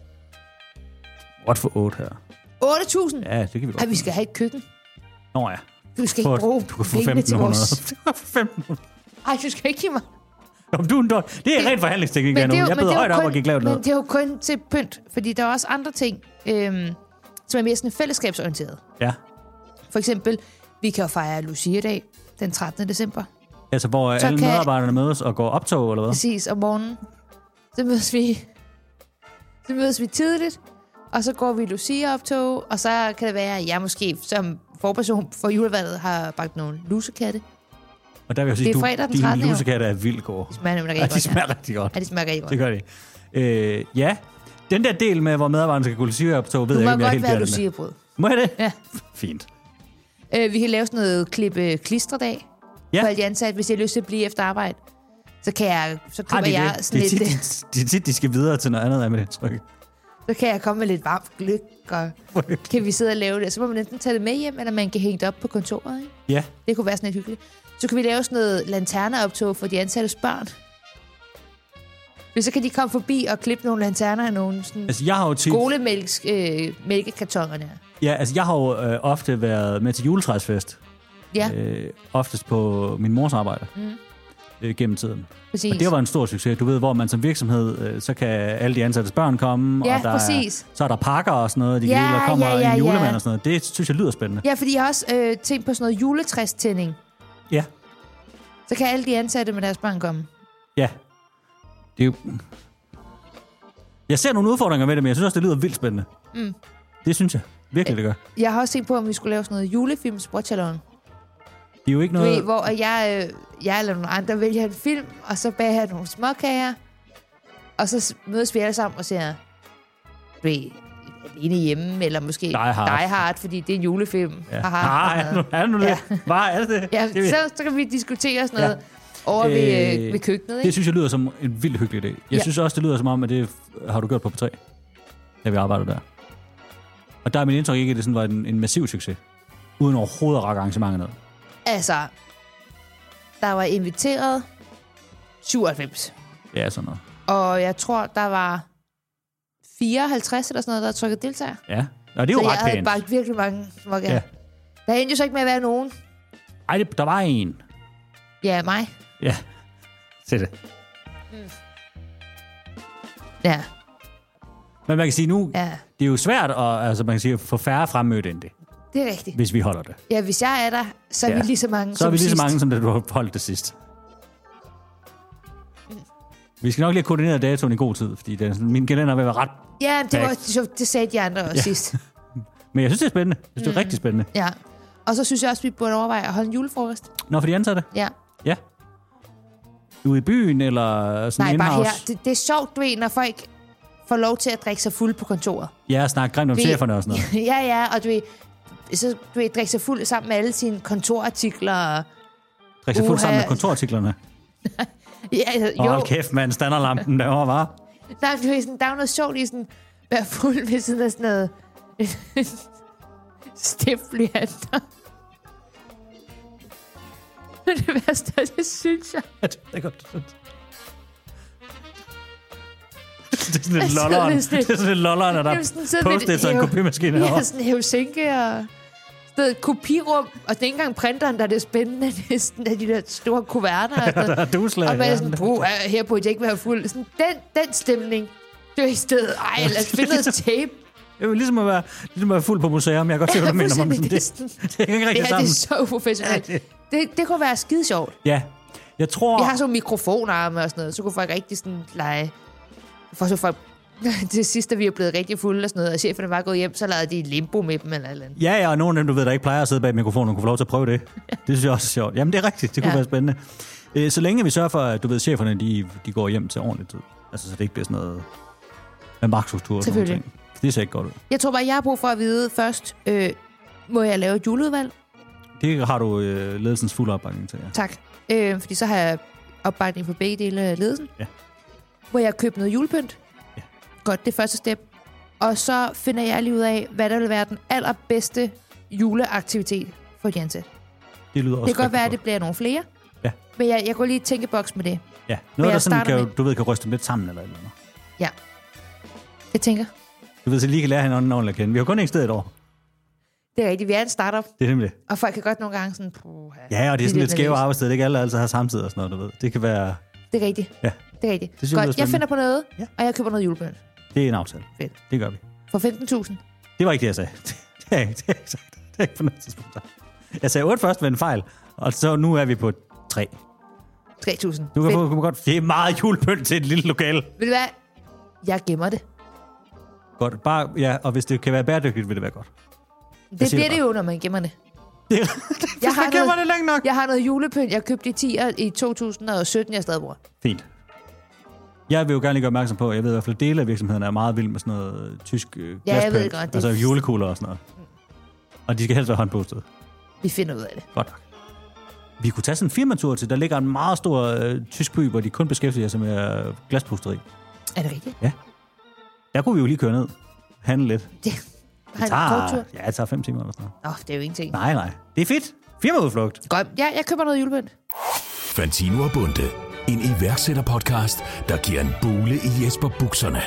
What for otte her? otte tusind? Ja, det kan vi godt. Ej, vi skal have et køkken. Nå ja. Du skal Få- ikke bruge du kan få pengene til femten hundrede. vores... Du kan få femten hundrede. Ej, du skal ikke give mig. Jamen, du er en dårlig. Det er rent forhandlingsteknik, der nu. Jeg beder højt op og gik lavt ned. Men det er jo kun til pynt, fordi der er også andre ting, øhm, som er mere sådan fællesskabsorienteret. Ja. For eksempel, vi kan jo fejre Lucia-dag den trettende december. Altså, hvor Så alle kan- medarbejderne mødes og går optog, eller hvad? Præcis, om morgenen. Så mødes vi, så mødes vi tidligt, og så går vi Lucia-optog, og så kan det være, at jeg måske som forperson for julevalget har bagt nogle lusekatte. Og der vil jeg sige, Det er du, fredag den dine trettende lusekatter er vildt gode. Det smager nemlig Ja, rigtig de godt. smager rigtig godt. Ja, det smager rigtig godt. Det gør de. Øh, ja, den der del med, hvor medarbejderne skal gå Lucia-optog, ved Du jeg må ikke, om jeg er godt helt være der med. Lucia-brød. Må jeg det? Ja. Fint. Øh, vi kan lave sådan noget klippe-klisterdag Ja. for alle de ansatte, hvis jeg har lyst til at blive efter arbejde. Så kan jeg, så Har køber de jeg det? sådan Det er, lidt, tit, de, det er tit, de skal videre til noget andet af med det tryk. så kan jeg komme med lidt varmt gløk, og kan vi sidde og lave det. Så må man enten tage det med hjem, eller man kan hænge det op på kontoret. Ikke? Ja, Det kunne være sådan lidt hyggeligt. Så kan vi lave sådan noget lanterneoptog for de ansattes børn. Så kan de komme forbi og klippe nogle lanterner af nogle sådan altså jeg har jo tit... skolemælks øh, mælkekartoner der. Ja, altså jeg har jo øh, ofte været med til juletræsfest. Ja, Øh, oftest på min mors arbejde. Mm. Øh, gennem tiden. præcis. Og det var en stor succes. Du ved, hvor man som virksomhed, øh, så kan alle de ansattes børn komme, Ja, og der præcis. Er, så er der pakker og sådan noget, de Ja, kan, der kommer ja, ja, en julemand ja. og sådan noget. Det synes jeg lyder spændende. Ja, fordi jeg har også øh, tænkt på sådan noget juletræstænding. Ja, Så kan alle de ansatte med deres børn komme. ja. Det er jo... Jeg ser nogle udfordringer med det, men jeg synes også, det lyder vildt spændende. Mm. Det synes jeg. Virkelig, det gør. Jeg har også tænkt på, om vi skulle lave sådan noget julefilms watchalong. Det er jo ikke Du noget... ved, hvor jeg, øh, jeg eller nogle andre vælger en film, og så bager jeg nogle småkager, og så mødes vi alle sammen og ser, du ved, alene hjemme, eller måske Die Hard. Die Hard, fordi det er en julefilm. Ja. Haha. Ah, er det nu, er det nu det? Ja. Hvad er det? Ja, det, vil- så, så kan vi diskutere sådan Ja. noget over ved, Øh, øh, ved køkkenet, det ikke? synes jeg lyder som en vildt hyggelig idé. Jeg Ja. synes også, det lyder som om, at det har du gjort på P tre, da vi arbejdede der. Og der er mit indtryk ikke, at det sådan var en, en massiv succes. Uden overhovedet at række arrangementer ned. Altså, der var inviteret syvoghalvfems. Ja, sådan noget. Og jeg tror, der var fireoghalvtreds eller sådan noget, der trykkede deltager. Ja, og det er Så jo jeg ret havde pænt. bagt virkelig mange småkager. Ja. Der endte jo så ikke med at være nogen. Ej, det, der var en. Ja, mig. Ja, se det. Ja, Men man kan sige nu, ja. det er jo svært at, altså man kan sige, at få færre fremmødte end det, Det er rigtigt. hvis vi holder det. Ja, hvis jeg er der, så er Ja. vi lige så mange Så er som vi lige så sidst. mange, som da du har holdt det sidst. Vi skal nok lige have koordineret datoen i god tid, fordi det er sådan, min kalender vil være ret... Ja, det, var, Perfekt. det sagde de andre også Ja. ja. sidst. Men jeg synes, det er spændende. Jeg synes, det er Mm. rigtig spændende. Ja. Og så synes jeg også, vi burde overveje at holde en julefrokost. Nå, for de ansatte? Ja. Ja. Ude i byen, eller sådan Nej, bare in-house? her. Det, det er sjovt, du ved, når folk får lov til at drikke sig fuld på kontoret. Ja, snakke grimt om Det- cheferne og sådan noget. ja, ja, og du ved, så du ved, drikke sig fuld sammen med alle sine kontorartikler. Og Drikke sig fuld Uha. sammen med kontorartiklerne. Ja, altså, jo. Hold kæft, mand, standerlampen derovre, var. Nej, det er sådan, der er jo noget sjovt i sådan, at være fuld ved siden af sådan noget stiftblyanter. Det værste, det synes jeg. Ja, det er godt. Det er sådan et lolleren. Det er sådan et lolleren, der er postet sig en kopimaskine herovre. Ja, sådan en hævesinke og et kopirum, og det er ikke engang printeren, der er det spændende. Det er sådan de der store kuverter. Ja, der er duslag. Og man er sådan, puh, her burde jeg ikke være fuld. Sådan, den, den stemning, det er i stedet. Ej, lad os finde noget tape. Det er jo ligesom at være, ligesom at være fuld på museum. Jeg kan godt se, hvad du mener. Om det, det, det er ikke rigtig ja, sammen. Det er så uprofessionelt. Ja, det... Det, det kunne være skide sjovt. Ja, jeg tror... Vi har sådan mikrofonarme og sådan noget, så kunne folk rigtig sådan lege... For så folk... Til sidst, da vi er blevet rigtig fulde og sådan noget, og cheferne var gået hjem, så lavede de limbo med dem eller eller andet. Ja, ja, og nogle af dem, du ved, der ikke plejer at sidde bag mikrofonen, kunne få lov til at prøve det. Det synes jeg også er sjovt. Jamen, det er rigtigt. Det kunne ja. være spændende. Så længe vi sørger for, at du ved, cheferne, de, de går hjem til ordentlig tid. Altså, så det ikke bliver sådan noget med magtstruktur og sådan noget. Det ser ikke godt ud. Jeg tror bare, jeg har brug for at vide først, øh, må jeg lave et juleudvalg? Det har du øh, ledelsens fulde opbakning til, ja. Tak. Øh, fordi så har jeg opbakning på begge dele af ledelsen. Ja. Hvor jeg køber noget julepynt. Ja. Godt, det er første step. Og så finder jeg lige ud af, hvad der vil være den allerbedste juleaktivitet for de ansatte. Det lyder også. Det kan godt være, at det bliver nogle flere. Ja. Men jeg, jeg går lige i tænkeboks med det. Ja. Noget, der sådan kan, du ved, kan ryste dem lidt sammen eller eller andet. Ja. Jeg tænker. Du ved, så lige kan lære hinanden ordentligt at kende. Vi har kun ikke sted et år. Det er rigtigt. Vi er en startup. Det er nemlig. Og folk kan godt nogle gange sådan... Puh, ja, og det er sådan lidt skæve arbejdstid. Det kan alle altid have samtidig og sådan noget, du ved. Det kan være... Det er rigtigt. Ja. Det er rigtigt. Det godt, jeg finder på noget, ja. Og jeg køber noget julepynt. Det er en aftale. Fedt. Det gør vi. For femten tusind. Det var ikke det, jeg sagde. Det er ikke det, jeg sagde. Det er ikke på noget tidspunkt. Jeg sagde otte først ved en fejl, og så nu er vi på tre. tre tusind. Du kan få godt... Det er meget julepynt til et lille lokale. Ved du hvad? Jeg gemmer det. Godt. Bare, ja, og hvis det kan være bæredygtigt, vil det være godt. Det bliver det jo, når man gemmer det. Det, det jeg har noget, det længe nok. Jeg har noget julepynt, jeg købte i tier i to tusind og sytten, jeg stadig bruger. Fint. Jeg vil jo gerne lige gøre opmærksom på, at jeg ved i hvert fald, at dele af virksomheden er meget vild med sådan noget tysk glasplønt. Ja, jeg ved godt. Altså julekugler og sådan noget. Og de skal helst være håndpostet. Vi finder ud af det. Godt nok. Vi kunne tage sådan en firmatur til, der ligger en meget stor øh, tysk by, hvor de kun beskæftiger sig med øh, glasposteri. Er det rigtigt? Ja. Der kunne vi jo lige køre ned. Handle lidt. Det, det tager, ja, det tager fem timer eller sådan noget. Åh, oh, det er jo ingenting. Nej, nej. Det er fedt. Firmaudflugt. Godt. Ja, jeg køber noget julepynt. Fantino og Bunde. En iværksætterpodcast, der giver en bule i Jesper bukserne.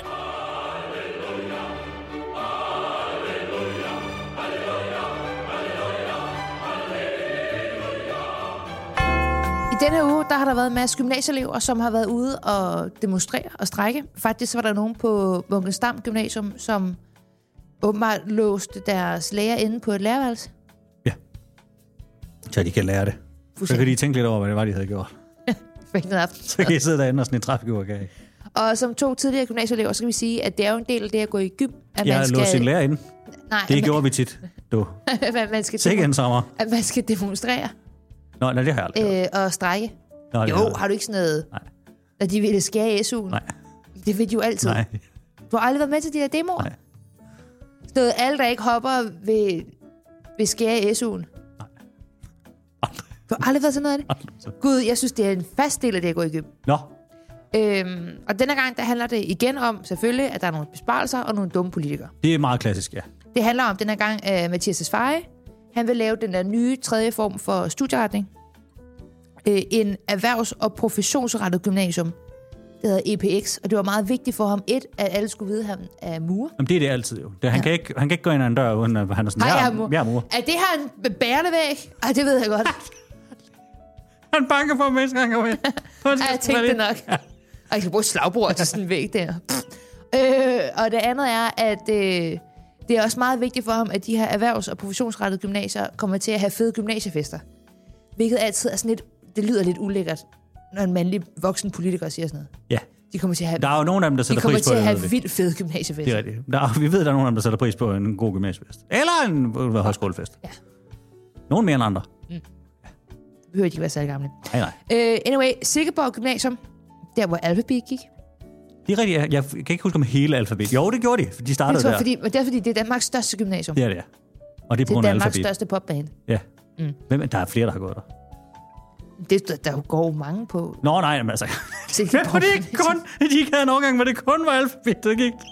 I denne uge, der har der været en masse gymnasieelever, som har været ude og demonstrere og strække. Faktisk var der nogen på Munkens Dam Gymnasium, som åbenbart låste deres lærer inde på et lærerværelse. Ja. Så de kan lære det. Så kan de tænke lidt over, hvad det var, de havde gjort. Så kan I sidde derinde og sådan en træfigurkage. Og som to tidligere gymnasieelever, så kan vi sige, at det er jo en del af det at gå i gym. At jeg man skal... låst sin lærer inde. Nej, det man... gjorde vi tit, du. man skal Sikke en sommer. At man skal demonstrere. Nå, nej, det har jeg aldrig øh, Og strække. Nå, jo, har, har du ikke sådan noget... Nej. At de ville skære i S U'en? Nej. Det vil de jo altid. Nej. Du har aldrig været med til de der demoer? Nej. Sådan noget, alle, der ikke hopper, vil, vil skære i S U'en? Nej. Aldrig. Du har aldrig været sådan noget af det? Aldrig. Gud, jeg synes, det er en fast del af det at gå i gym. Nå. Øhm, og denne gang, der handler det igen om, selvfølgelig, at der er nogle besparelser og nogle dumme politikere. Det er meget klassisk, ja. Det handler om denne gang uh, Mathias Tesfaye. Han vil lave den der nye tredje form for studieretning. Uh, en erhvervs- og professionsrettet gymnasium. Det hedder E P X, og det var meget vigtigt for ham, et, at alle skulle vide, at han er murer. Jamen, det er det altid jo. Det, han, ja. kan ikke, han kan ikke gå ind ad en dør, uden at han er sådan, jeg er murer. Jeg er murer. Er det her en bærende væg? Ej, det ved jeg godt. Han banker på mig, gang over. Ja, jeg tænkte det nok. Ja. Og jeg skal bruge et slagbord til sådan en væg der. øh, og det andet er, at øh, det er også meget vigtigt for ham, at de her erhvervs- og professionsrettede gymnasier kommer til at have fede gymnasiefester. Hvilket altid er sådan lidt, det lyder lidt ulækkert, når en mandlig voksen politiker siger sådan noget. Ja. De kommer til at have, der er jo nogle af dem, der sætter pris på det. De kommer til at have vildt fede gymnasiefester. Det er rigtigt. Der er, vi ved, der er nogle af dem, der sætter pris på en god gymnasiefest. Eller en øh, højskolefest. Ja. Nogle mere end andre. Mm. Behøver de ikke være særlig gamle. Nej, nej. Uh, anyway, Silkeborg Gymnasium, der hvor Alphabet gik. Det er rigtigt, jeg, jeg kan ikke huske om hele Alphabet. Jo, det gjorde de, for de startede tror, der. Fordi, men det er fordi, det er Danmarks største gymnasium. Det er det, ja. Og det er på grund af Alphabet. Det er Danmarks største popband. Ja. Mm. Hvem, der er flere, der har gået der. Det, der går mange på. Nå, nej, men altså... Silkeborg Men var det ikke kun... De ikke havde en overgang, hvor det kun var alfabet, der gik.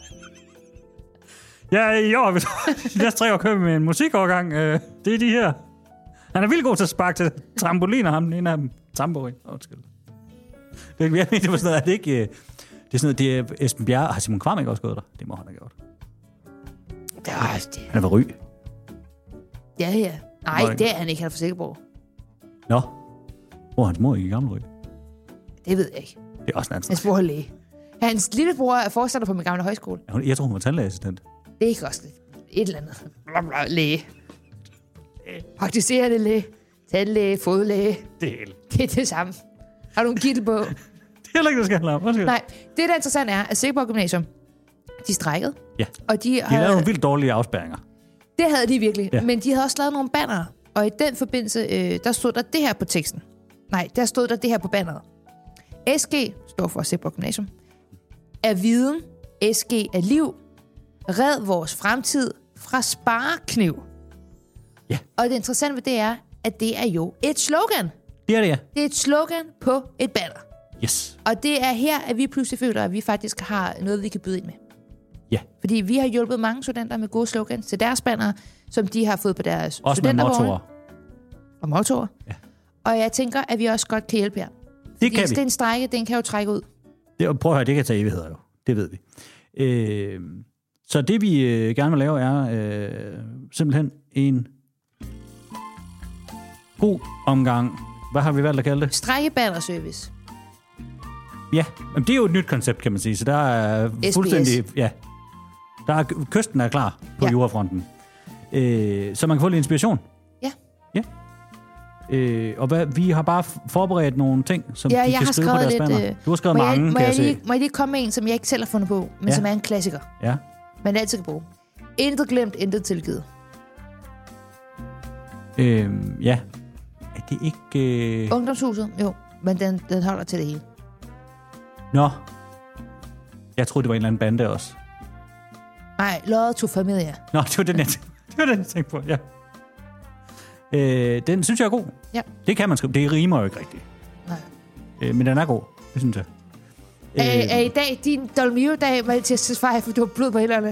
Ja, i år, hvis jeg tre år køber med en musikovergang, øh, det er de her. Han er vildt god til at sparke til trampoliner, ham, en af dem. Tamborin, undskyld. Det er virkelig, det var sådan noget, at det ikke... Det er sådan noget, det er Esben Bjerre. Har Simon Kvam ikke også gået der? Det må han have gjort. Det var, det... Han er ved Ry. Ja, ja. Nej, det er han ikke. Han er fra Silkeborg. Nå. Hvor er hans mor i Gamle Ry? Det ved jeg ikke. Det er også en anden. Hans bror er læge. Hans lillebror er forstander på min gamle højskole. Jeg tror, hun var tandlægeassistent. Det er ikke også et eller andet. Blablabla, læge. Praktiserende læge. Tandlæge, fodlæge. Det er helt. Det er det samme. Har du en kittel på? Det er heller ikke, der skal handle om. Nej, det der er interessant er, at Silkeborg Gymnasium, de strækkede. Ja. Og de, de havde nogle vildt dårlige afspærringer. Det havde de virkelig. Ja. Men de havde også lavet nogle bannere. Og i den forbindelse, øh, der stod der det her på teksten. Nej, der stod der det her på banneret. S G står for Silkeborg Gymnasium. Er viden. S G er liv. Red vores fremtid fra sparekniv. Ja. Og det interessante ved det er, at det er jo et slogan. Det er det, ja. Det er et slogan på et banner. Yes. Og det er her, at vi pludselig føler, at vi faktisk har noget, vi kan byde ind med. Ja. Fordi vi har hjulpet mange studenter med gode slogans til deres banner, som de har fået på deres også studentervogne. Også med mottoer. Og mottoer. Ja. Og jeg tænker, at vi også godt kan hjælpe jer. Det kan vi. Den strække, den kan jo trække ud. Det, prøv at høre, det kan tage evigheder jo. Det ved vi. Øh, så det vi øh, gerne vil lave er øh, simpelthen en god omgang. Hvad har vi valgt at kalde det? Strækkebannerservice. Ja, men det er jo et nyt koncept, kan man sige. Så der er fuldstændig... Ja, der er, kysten er klar på ja. Jordfronten. Øh, så man kan få lidt inspiration. Ja. Ja. Øh, og hvad, vi har bare forberedt nogle ting, som ja, de kan skrive på deres lidt, banner. Du har skrevet må mange, jeg, må kan jeg, jeg se. lige, Må jeg lige komme med en, som jeg ikke selv har fundet på, men ja. som er en klassiker. Ja. Man altid kan bruge. Intet glemt, intet tilgivet. Øh, ja. Er det ikke... Øh... Ungdomshuset? Jo, men den, den holder til det hele. Nå. Jeg troede, det var en eller anden bande også. Nej, Lodder to Familia. Nå, det var den, jeg, det var den, jeg tænkte på, ja. Øh, den synes jeg er god. Ja. Det kan man skrive. Det rimer jo ikke rigtigt. Nej. Øh, men den er god, det synes jeg. Er, øh, er i dag din Dolmio-dag, Mathias Tesfaye, for du har blod på hænderne?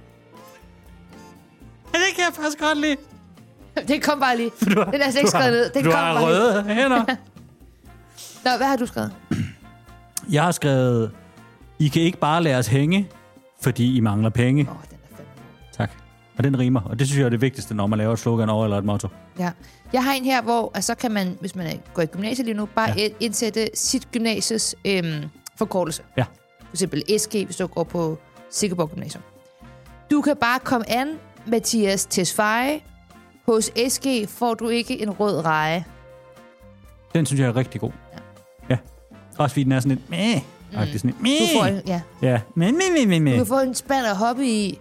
Ja, det kan jeg faktisk godt lide. Det kom bare lige. Du, den er altså ikke skrevet ned. Den du kom har bare røde lige. hænder. Nå, hvad har du skrevet? Jeg har skrevet, I kan ikke bare lade os hænge, fordi I mangler penge. Åh, oh, den er fandme. Tak. Og den rimer, og det synes jeg er det vigtigste, når man laver et slogan over eller et motto. Ja. Jeg har en her, hvor altså, så kan man, hvis man går i gymnasiet lige nu, bare ja. indsætte sit gymnasies øhm, forkortelse. Ja. For eksempel S G, hvis du går på Silkeborg Gymnasium. Du kan bare komme an, Mathias Tesfaye. Hos S G får du ikke en rød reje. Den synes jeg er rigtig god. Ja. Ja. Også fordi den er sådan lidt meh. Mm. Sådan lidt, meh. Du får en, ja. Ja. Meh, meh, meh, meh. Du kan få en spand at hoppe i.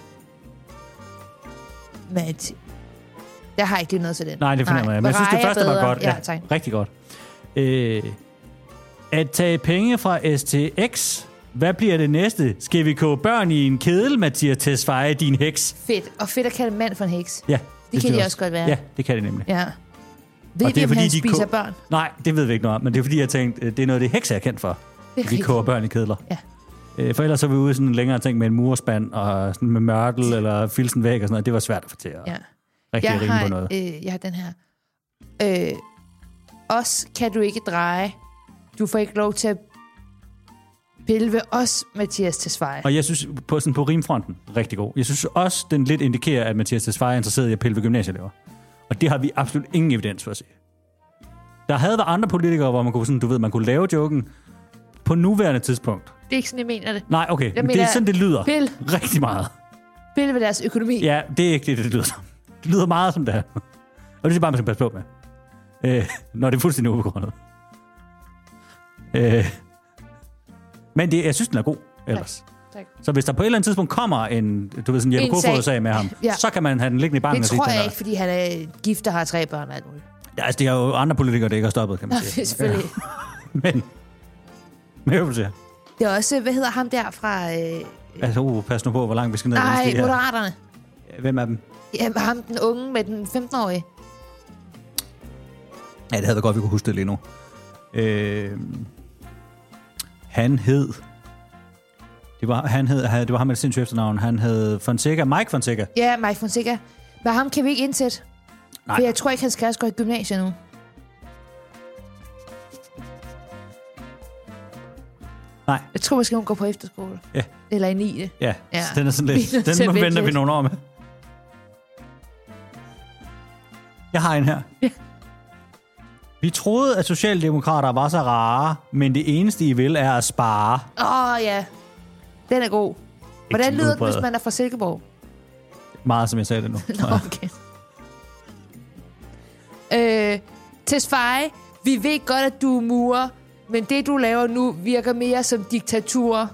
Men jeg har ikke lige noget til den. Nej, det fornemmer jeg. Men jeg synes, det første var godt. Ja, ja rigtig godt. Øh, at tage penge fra S T X. Hvad bliver det næste? Skal vi koge børn i en kedel, Mathias Tesfaye, din heks? Fedt. Og fedt at kalde en mand for en heks. Ja. Det, det kan de også. også godt være. Ja, det kan det nemlig. Ja. Ved vi, om han spiser ko- børn? Nej, det ved vi ikke noget om. Men det er fordi, jeg tænkte, det er noget, det hekse er kendt for. Vi koger børn i kedler. Ja. For ellers så er vi ude i sådan en længere ting med en murspand og sådan med mørtel eller filsen væk og sådan noget. Det var svært at få til at ja. rigtig jeg rime har, på noget. Øh, jeg har den her. Øh, os kan du ikke dreje. Du får ikke lov til at pille ved os, Mathias Tesfaye. Og jeg synes, på, sådan på rimfronten, rigtig god. Jeg synes også, den lidt indikerer, at Mathias Tesfaye er interesseret i at pille ved gymnasieelever. Og det har vi absolut ingen evidens for at se. Der havde været andre politikere, hvor man kunne, sådan, du ved, man kunne lave joken på nuværende tidspunkt. Det er ikke sådan, jeg mener det. Nej, okay. Jeg Men det er sådan, det lyder. Pille. Rigtig meget. Pille ved deres økonomi. Ja, det er ikke det, det lyder som. Det lyder meget som det her. Og det er bare, man skal passe på med. Øh, når det er fuldstændig ubegrundet. Øh, men det, jeg synes, den er god ellers. Tak. Tak. Så hvis der på et eller andet tidspunkt kommer en, du ved, sådan Jeppe Kofod-sag med ham, ja. Så kan man have den liggende i banken. Det tror jeg ikke, fordi han er gift og har tre børn og alt muligt. Ja, altså det er jo andre politikere, der ikke har stoppet, kan man Nå, sige. det er selvfølgelig. Ja. Men, med øvelse. Det er også, hvad hedder ham der fra... Øh... Altså, uh, pas nu på, hvor langt vi skal ned. Nej, Moderaterne. Hvem er dem? Ja, ham den unge med den femten-årige. Ja, det havde været godt, vi kunne huske det lige nu. Øh, han hed... Det var, han hed, det var ham med et sindssygt efternavn. Han hed Fonseca. Mike Fonseca. Ja, Mike Fonseca. Men ham kan vi ikke indsætte. Nej. For jeg tror ikke, han skal også gå i gymnasiet nu. Nej. Jeg tror måske, hun går på efterskole. Ja. Eller i niende. Ja, Ja. så den er sådan lidt... Vi er nødt til Den at må vente venter vi lidt. nogle år med. Jeg har en her. Ja. Vi troede, at socialdemokrater var så rare, men det eneste, I vil, er at spare. Åh, oh, ja. Den er god. Hvordan sådan lyder den, udbredt. hvis man er fra Silkeborg? Meget, som jeg sagde det nu. Nå, okay. øh, Tesfaye, vi ved godt, at du er murer, men det, du laver nu, virker mere som diktatur.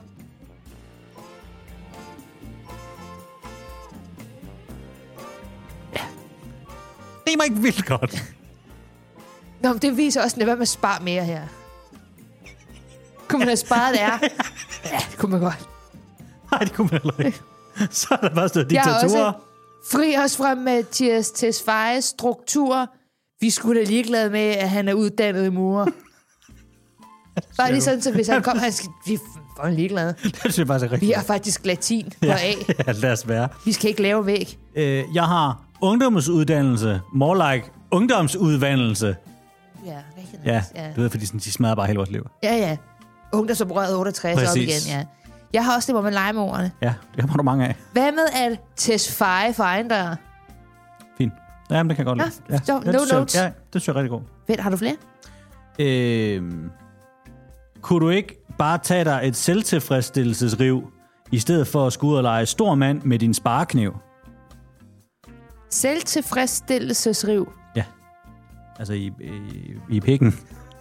Det er mig ikke vildt godt. Nå, men det viser også, at hvad med spare mere her. Kunne man have sparet det her? Ja, det kunne man godt. Nej, det kunne man heller ikke. Så er der bare stået Jeg har diktaturer. også fri os fra Mathias Tesfayes struktur. Vi skulle da ligeglade med, at han er uddannet murer. Bare lige sådan, så hvis han kom, han skal, vi er fucking ligeglade. Det synes jeg faktisk er Vi rigtigt. har faktisk latin på ja, A. ja, lad os være. Vi skal ikke lave væg. Øh, jeg har ungdomsuddannelse. More like ungdomsudvandelse. Ja, rigtig Ja, nice. Ja, du ved, fordi sådan, de smadrer bare hele vores liv. ja. ja. Ungdomsoprøret otteogtres op Præcis. igen, ja. Jeg har også det, hvor man leger med ordene. Ja, det har du mange af. Hvad med at Tesfaye for egen dør? Fint. Jamen, det kan jeg godt lide. Ja, så, det no synes jeg- notes. Ja, det synes jeg er rigtig godt. Fedt, har du flere? Øh, kunne du ikke bare tage dig et selvtilfredsstillelsesriv, i stedet for at skulle ud og lege stor mand med din sparekniv? Selvtilfredsstillelsesriv. Ja. Altså i, i, i pikken.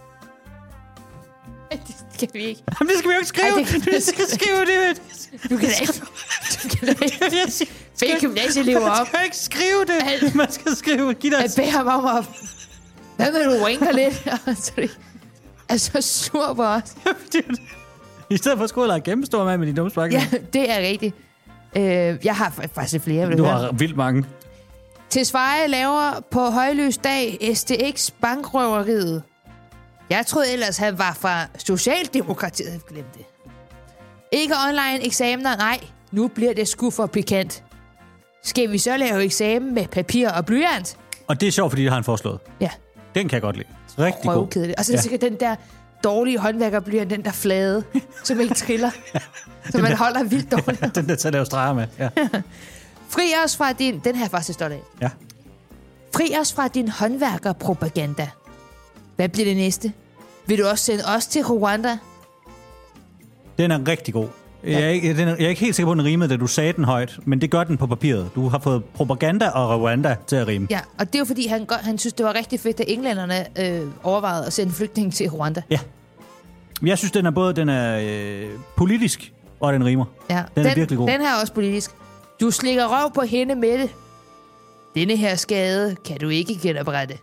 Det skal vi ikke. Jamen, det skal vi jo ikke skrive. Ej, det kan- vi skal skrive det. Du kan da ikke... Du kan da ikke... Bede gymnasieelever Man op. skal ikke skrive det. Man skal skrive, giv dig Jeg beder ham om at... Hvad med, du rinker lidt? Så det er så sur på os. I stedet for at skulle lege gennemstår med med din dumme spakke. Ja, det er rigtigt. Øh, jeg har fa- faktisk flere. Vil Du høre. har vildt mange. Tesfaye laver på højløs dag S T X bankrøveriet. Jeg troede ellers, han var fra Socialdemokratiet. Glem det. Ikke online eksamener, nej. Nu bliver det sgu for pikant. Skal vi så lave eksamen med papir og blyant? Og det er sjovt, fordi det har han foreslået. Ja, Den kan jeg godt lide. Rigtig god. røvkedeligt. Og så er det sikkert den der dårlige håndværkerblyant, den der flade, som ikke triller. Som man holder vildt dårligt. Den der til at lave streger med. Ja. Fri os fra din... Den her er faktisk stolt af. ja. Fri os fra din håndværkerpropaganda. Hvad bliver det næste? Vil du også sende os til Rwanda? Den er rigtig god. Jeg er, ikke, den er, jeg er ikke helt sikker på, at den rimede, da du sagde den højt, men det gør den på papiret. Du har fået propaganda og Rwanda til at rime. Ja, og det er jo fordi, han, godt, han synes, det var rigtig fedt, at englænderne øh, overvejede at sende flygtninge til Rwanda. Ja. Jeg synes, den er både den er øh, politisk, og den rimer. Ja. Den er virkelig god. Den her er også politisk. Du slikker røv på hende med det. Denne her skade kan du ikke genoprette.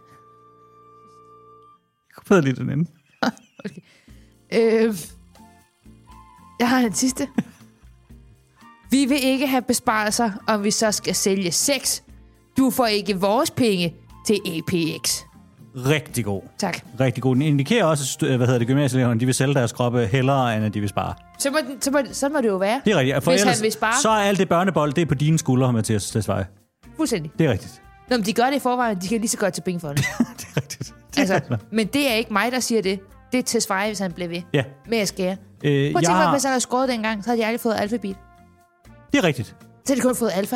Jeg kunne bedre lide den ende. Okay. Øh, jeg har en sidste. Vi vil ikke have besparelser, om vi så skal sælge sex. Du får ikke vores penge til A P X. Rigtig god. Tak. Rigtig god. Den indikerer også, at hvad hedder det, gymnasieeleverne, de vil sælge deres kroppe hellere, end at de vil spare. Så må, den, så må, så må det jo være. Det er rigtigt. For Hvis ellers, han vil spare. så er alt det børnebold, det er på dine skuldre, Mathias Tesfaye. Fuldstændig. Det er rigtigt. Nå, men de gør det i forvejen. De kan lige så godt til penge for det. det er rigtigt. Det er Altså, men det er ikke mig, der siger det. Det er Tesfaye, hvis han bliver ved Ja. med at skære. Øh, Prøv at tænke jeg mig, har... hvis han havde skåret dengang, så havde de aldrig fået alfabet. Det er rigtigt. Så havde de kun fået alfa.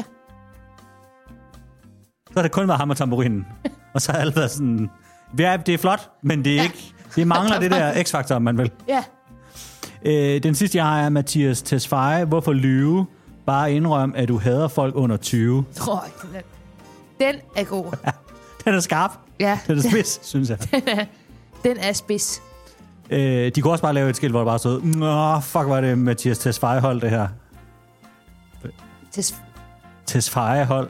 Så har det kun været ham og tamburinen. Og så har alle været sådan... Ja, det er flot, men det er ikke... Det mangler det der x-faktor, man vil. Ja. Øh, den sidste, jeg har, er Mathias Tesfaye. Hvorfor lyve? Bare indrøm, at du hader folk under tyve. Oh, den er god. Den er skarp. Ja, Den er spids, synes jeg. den er spids. Øh, de kunne også bare lave et skilt, hvor der bare stod, Nå, fuck, var det Mathias Tesfaye hold, det her. Tes, Tesfaye hold.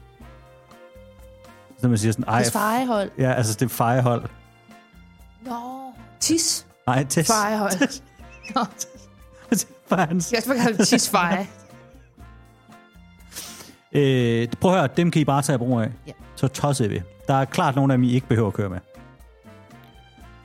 Så man siger sådan, ej. Tesfaye-hold. Ja, altså det er fejehold. Nå, tis. Nej, Tes. Fejehold. Nå, Fans. jeg skal ikke have tisfeje. Øh, prøv at høre, dem kan I bare tage brug af. Ja. Så tosser vi. Der er klart nogle af dem, I ikke behøver at køre med.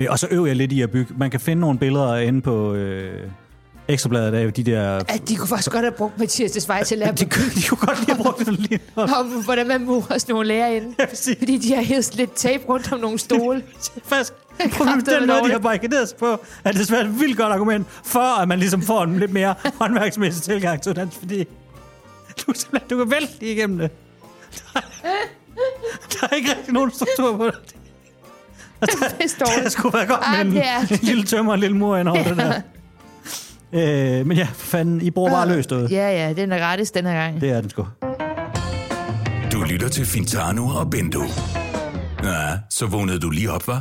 Og så øver jeg lidt i at bygge. Man kan finde nogle billeder inde på øh, Ekstrabladet af de der... At de kunne faktisk godt have brugt Mathias Tesfaye til at lære de, kunne, de kunne godt lige have brugt den lige op. om, hvordan man murer sådan nogle lærer inde. Ja, fordi de har hævet lidt tape rundt om nogle stole. Faktisk, problemet den måde, de har barrikaderet sig på, er desværre et vildt godt argument for, at man ligesom får en lidt mere håndværksmæssig tilgang til uddannelse, fordi du, du kan vælte lige igennem det. Der, der er ikke rigtig nogen struktur på det. Der, det skulle være godt ah, med en, en lille tømmer og en lille mur ind over det der. Øh, men ja, fanden, I bruger bare løst ud. Ja, ja, den er gratis den her gang. Det er den sgu. Du lytter til Fintano og Bendo. Ja, så vågnede du lige op, hva'?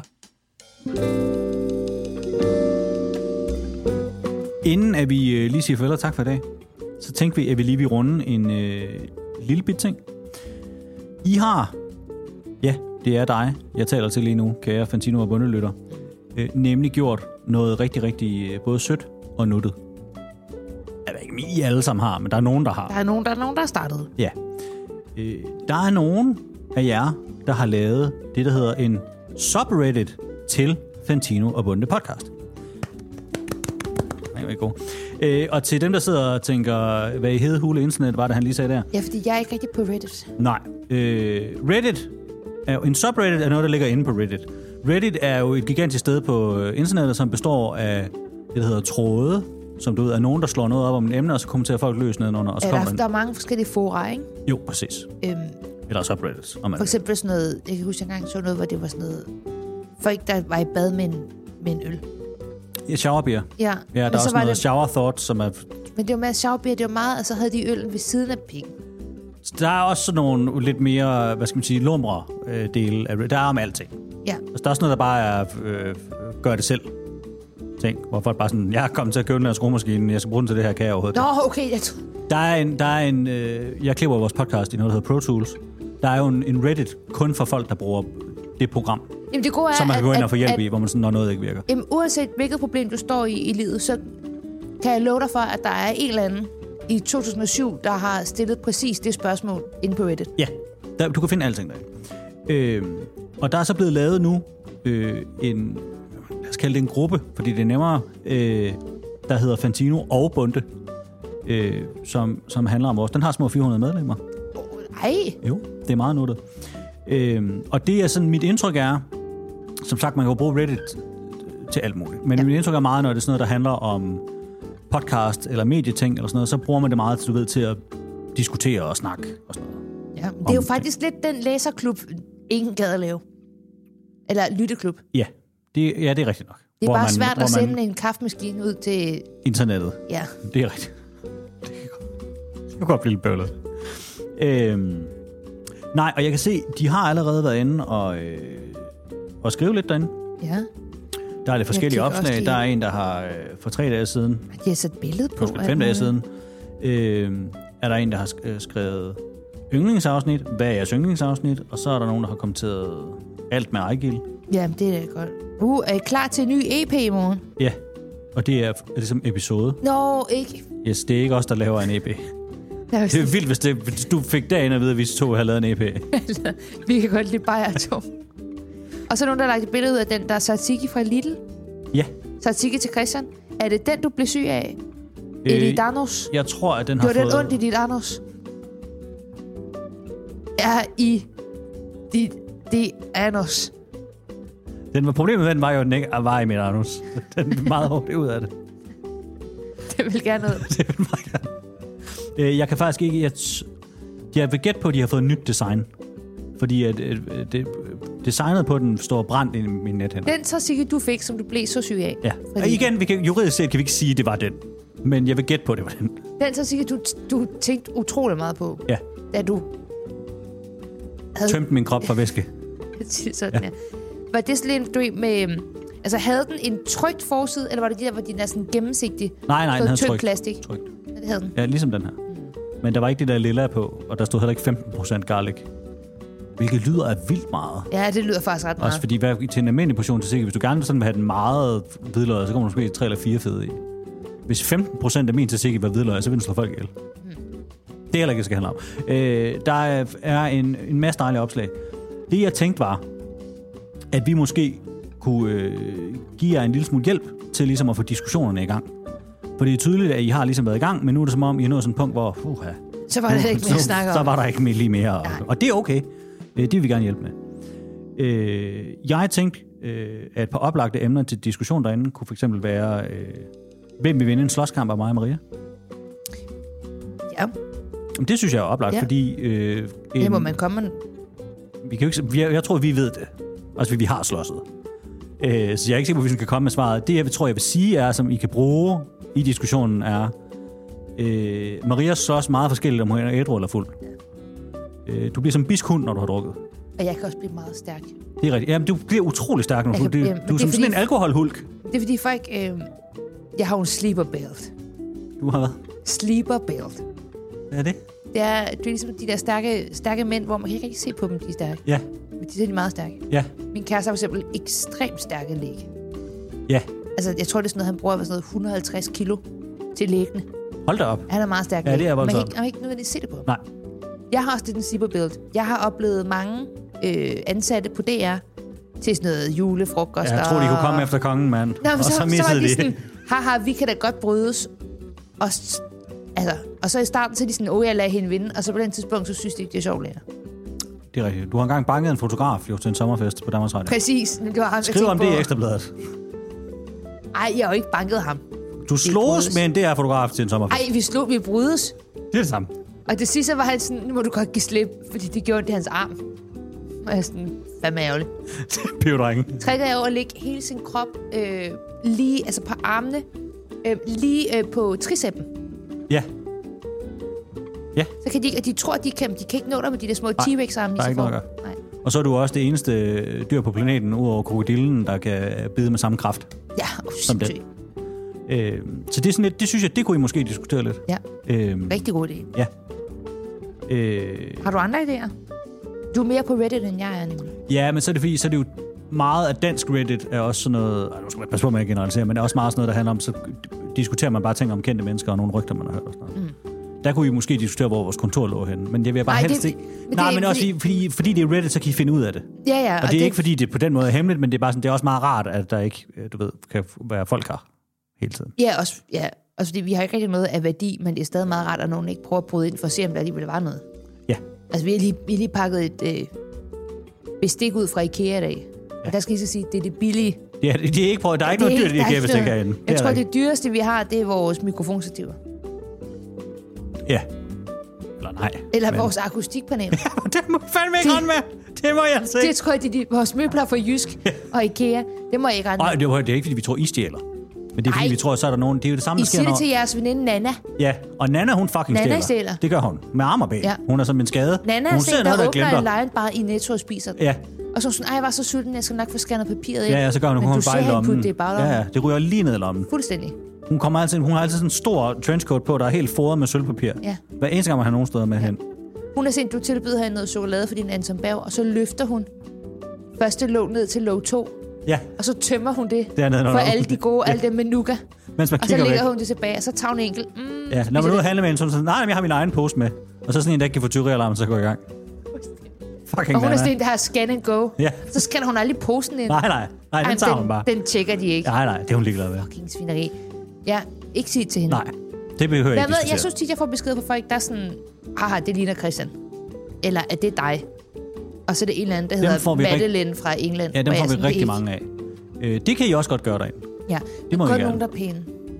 Inden at vi øh, lige siger farvel og tak for i dag, så tænkte vi, at vi lige vil runde en øh, lille bit ting. I har, ja, det er dig, jeg taler til lige nu, kære Fantino og Bundelytter, øh, nemlig gjort noget rigtig, rigtig øh, både sødt og nuttet. Jeg ved ikke, I alle sammen har, men der er nogen, der har. Der er nogen, der er nogen, der har startet. Ja. Øh, der er nogen af jer, der har lavet det, der hedder en subreddit til Fantino og Bunde podcast. Det er god. Øh, og til dem, der sidder og tænker, hvad i hedehule internet var det, han lige sagde der? Ja, fordi jeg er ikke rigtig på Reddit. Nej. Øh, Reddit er jo, en subreddit er noget, der ligger inde på Reddit. Reddit er jo et gigantisk sted på internettet, som består af det, der hedder tråde, som du ved, er nogen, der slår noget op om et emne, og så kommenterer folk løs nedenunder. Og så ja, kommer der, en... der er mange forskellige fora, ikke? Jo, præcis. Øhm, Eller subreddits. Om for eksempel sådan noget, jeg kan huske, engang så noget, hvor det var sådan noget, folk, der var i bad med en, med en øl. Ja, showerbeer. Ja. Ja, der er også noget det... shower thoughts, som er... Men det var med showerbeer, det var meget, og så havde de øllen ved siden af pikken. Der er også sådan nogle lidt mere, hvad skal man sige, lumre øh, dele af der er om alting. Ja. Altså, der er også noget, der bare er øh, gør det selv ting, hvor folk bare sådan, jeg er kommet til at købe den her skruemaskine, jeg skal bruge den til det her, kan jeg overhovedet. Nå, okay. Jeg t- der er en, der er en øh, jeg klipper vores podcast i noget, der hedder Pro Tools. Der er jo en, en Reddit kun for folk, der bruger det program. Jamen, det gode er, så man kan gå ind og få hjælp at, i, hvor man sådan, når noget ikke virker. Jamen, uanset hvilket problem du står i i livet, så kan jeg love dig for, at der er en eller anden i to tusind og syv, der har stillet præcis det spørgsmål inde på Reddit. Ja, der, du kan finde alting der. Øh, og der er så blevet lavet nu øh, en, lad os kalde det en gruppe, fordi det er nemmere, øh, der hedder Fantino og Bunde, øh, som, som handler om vores. Den har små fire hundrede medlemmer. Nej. Jo, det er meget nuttet. Øh, og det er sådan, mit indtryk er, som sagt, man kan jo bruge Reddit til alt muligt, men ja. Mit indtryk er meget, når det er sådan noget, der handler om podcast eller medieting eller sådan noget, så bruger man det meget, du ved, til at diskutere og snakke og sådan noget. Ja, det er jo faktisk det. lidt den læserklub, ingen gad at lave. Eller lytteklub. Ja, det, ja, det er rigtigt nok. Det er hvor bare man, svært hvor at sende man... en kaffemaskine ud til... internettet. Ja. Det er rigtigt. Det kan godt, det kan godt blive lidt bøvlet. Øhm, nej, og jeg kan se, de har allerede været inde og, øh, og skrive lidt derinde. Ja. Der er lidt forskellige opslag. Der er en, der har øh, for tre dage siden... De har sat billede på. Måske fem dage siden. Øh, er der en, der har skrevet yndlingsafsnit. Hvad er jeres yndlingsafsnit? Og så er der nogen, der har kommenteret alt med Ejgil. Ja, det er godt. Uh, er I klar til en ny E P i morgen? Ja, og det er, er det som episode. Nå, ikke. Yes, det er ikke os, der laver en E P. Det er vildt, hvis, det, hvis du fik dagen at vide, at vi to har lavet en E P. Vi kan godt lide bare to. Og så er nogen, der har lagt et billede ud af den, der er Satsiki fra Lidl. Ja. Satsiki til Christian. Er det den, du blev syg af? Øh, I dit anus? Jeg tror, at den har fået... Det var fået... den ondt i dit anus? Er i dit, dit anus? Den var problemet med den var jo, at den ikke var i mit anus. Den er meget hårdt ud af det. Det vil gerne noget. Det vil meget gerne. Jeg kan faktisk ikke... Jeg, jeg vil gætte på, at de har fået nyt design. Fordi at, det, designet på den står brændt i min nethænder. Den Satsiki, du fik, som du blev så syg af. Ja. Og igen, vi kan, juridisk set kan vi ikke sige, at det var den. Men jeg vil gætte på, at det var den. Den Satsiki, du, du tænkte utrolig meget på. Ja. Da du havde... tømte min krop for væske. Sådan, ja. Ja. Var det sådan en, med... Altså, havde den en trykt forside, eller var det de der, hvor de er sådan gennemsigtige? Nej, nej, den havde trykt. Plastik? Trykt. Ja, det havde den. Ja, ligesom den her. Men der var ikke det der lilla på, og der stod heller ikke femten procent garlic. Hvilket lyder af vildt meget. Ja, det lyder faktisk ret meget. Også fordi hvad, til en almindelig portion til sikkert, hvis du gerne sådan vil have den meget hvidløg, så kommer du måske tre eller fire fede i. Hvis femten procent af min til sikkert var hvidløg, så vil du slå folk ihjel. Hmm. Det er heller ikke, det skal handle om. Øh, der er en, en masse dejlige opslag. Det jeg tænkte var, at vi måske kunne øh, give jer en lille smule hjælp til ligesom at få diskussionerne i gang. For det er tydeligt, at I har ligesom været i gang, men nu er det som om, I er nået sådan et punkt, hvor... Uh, så var der ikke mere at snakke om. Så var der ikke mere, lige mere. Og, og det er okay. Det vil vi gerne hjælpe med. Øh, jeg tænkte, øh, at et par oplagte emner til diskussion derinde kunne for eksempel være, øh, hvem vil vinde en slåskamp af mig og Maria? Ja. Det synes jeg er oplagt, ja. fordi... Øh, det må man komme... Vi kan jo ikke, jeg, jeg tror, vi ved det. Altså, vi har slåsset. Øh, så jeg er ikke sikker på, hvis vi kan komme med svaret. Det, jeg tror, jeg vil sige, er, som I kan bruge i diskussionen, er... Øh, Maria slås meget forskelligt, om hun er ædru eller fuld. Øh, du bliver som biskhund, når du har drukket. Og jeg kan også blive meget stærk. Det er rigtigt. Jamen, du bliver utrolig stærk, når du, kan, jamen, du er som sådan en alkoholhulk. Det er fordi folk... Øh, jeg har jo en sleeper belt. Du har hvad? Sleeper belt. Hvad er det? Det er, det er ligesom de der stærke, stærke mænd, hvor man kan ikke rigtig se på dem, de er stærke. Ja. Men de er de meget stærke. Ja. Min kæreste har for eksempel ekstremt stærke læg. Ja. Altså, jeg tror, det er sådan noget, han bruger sådan noget et hundrede og halvtreds kilo til læggene. Hold da op. Han er meget stærk. Ja, det er voldsomt. Man kan ikke, man kan ikke nødvendigvis se det på ham. Nej. Jeg har også det den sleeper belt. Jeg har oplevet mange øh, ansatte på D R til sådan noget julefrokost. Ja, jeg tror, de kunne komme efter kongen, mand. Nå, og så, så, så så var de de. sådan, haha, vi kan da godt brydes. Og, altså, og så i starten, så er de sådan, åh, jeg lader hende vinde. Og så på den tidspunkt, så synes de ikke, det er sjovt længere. Det er rigtigt. Du har engang banket en fotograf jo, til en sommerfest på Danmarks Radio. Præcis. Det var ham, skriv om det i Ekstrabladet. Ej, jeg har jo ikke banket ham. Du slås med en D R-fotograf til en sommerfest. Ej, vi slog, vi brydes. Det er det samme. Og det sidste var han sådan, nu må du godt give slip, fordi det gjorde det i hans arm. Og jeg er sådan, fandme ærgerligt. Pivdrengen. Trækker jeg over at lægge hele sin krop øh, lige, altså på armene, øh, lige øh, på triceppen. Ja. Ja. Så kan de, og de tror, de kan, de kan ikke nå dig med de der små T-Rex-arme. Nej, ikke noget. Nej. Og så er du også det eneste dyr på planeten, udover krokodillen, der kan bide med samme kraft. Ja, oh, som det. Øh, så det, er sådan lidt, det synes jeg, det kunne I måske diskutere lidt. Ja, øh, rigtig god idé. Ja. Øh, Har du andre idéer? Du er mere på Reddit, end jeg er nemlig. Ja, men så er det fordi, så er det jo meget af dansk Reddit er også sådan noget, nu skal man passe på med at generalisere, men det er også meget sådan noget, der handler om, så diskuterer man bare ting om kendte mennesker og nogle rygter, man har hørt og sådan noget. Mm. Der kunne I måske diskutere, hvor vores kontor lå henne, men det vil jeg bare Nej, helst det, ikke. Men Nej, det, men også fordi, fordi, fordi det er Reddit, så kan I finde ud af det. Ja, ja. Og, og det er det, ikke fordi, det på den måde er hemmeligt, men det er bare sådan, det er også meget rart, at der ikke, du ved, kan være folk her hele tiden. Ja, også, ja, også fordi vi har ikke rigtig noget af værdi, men det er stadig meget rart, at nogen ikke prøver at bryde ind for at se, om der alligevel var noget. Ja. Altså, vi har lige, vi har lige pakket et øh, bestik ud fra IKEA i dag. Ja. Og der skal jeg så sige, det er det billige. Ja, det er ikke prøvet. Der er ikke noget dyrt i IKEA-bestik herinde. Jeg tror, det dyreste, vi har, det er vores mikrofonstativer. Ja. Eller nej. Eller men... vores akustikpanel. Ja, det må jeg fandme ikke rende med. Det må jeg se. Det tror jeg, det er de, vores møbler fra Jysk og IKEA. Det må jeg ikke rende med. Nej, det er ikke, fordi vi tror, I stjæler. Men det er fordi, Ej. vi tror, så er der nogen... Det er jo det samme, der I sker, siger det når... til jeres veninde Nana. Ja, og Nana, hun fucking Nana stjæler. stjæler. Det gør hun. Med arm og ben. Ja. Hun er som en skade. Nana hun er sådan, der, der åbner en lion bare i Netto og spiser den. Ja. Og så sådan, ej, jeg var så sulten, jeg skal nok få scannet papiret ind. Ja, ja, så gør hun, hun bare i lommen. Det bare ja, ja, det ryger lige ned i lommen. Fuldstændig. Hun, kommer altid, hun har altid sådan en stor trenchcoat på, der er helt foret med sølvpapir. Ja. Hver eneste gang, man har nogen steder med ja. hen. Hun har set, du tilbyder hende noget chokolade for din Anton Berg, og så løfter hun første låg ned til låg to. Ja. Og så tømmer hun det Dernede, for alle de gode, ja. alle dem med nougat. Og så lægger væk. hun det tilbage, og så tager hun en enkelt. Mm, ja, når man nu handler med en, så er det sådan, nej, jeg har min egen pose med. Og så sådan en, der ikke kan få tyverialarmen, så går i gang. Fucking og hun er sådan en, der har scan and go. Ja. Så scanner hun aldrig posen ind. Nej, nej. Nej, den tager den, hun bare. Den tjekker de ikke. Nej, nej, det er hun ligeglad med. Fucking svineri. Ja, ikke sige til hende. Nej, det behøver jeg ikke ved, Jeg synes tit, jeg får besked på folk, der er sådan, haha, det ligner Christian. Eller er det dig? Og så er det en eller anden, der dem hedder Madeleine rigt... fra England. Ja, dem får vi sådan, rigtig mange af. Øh, det kan I også godt gøre derinde. Ja, det må kun nogen, der er pæne.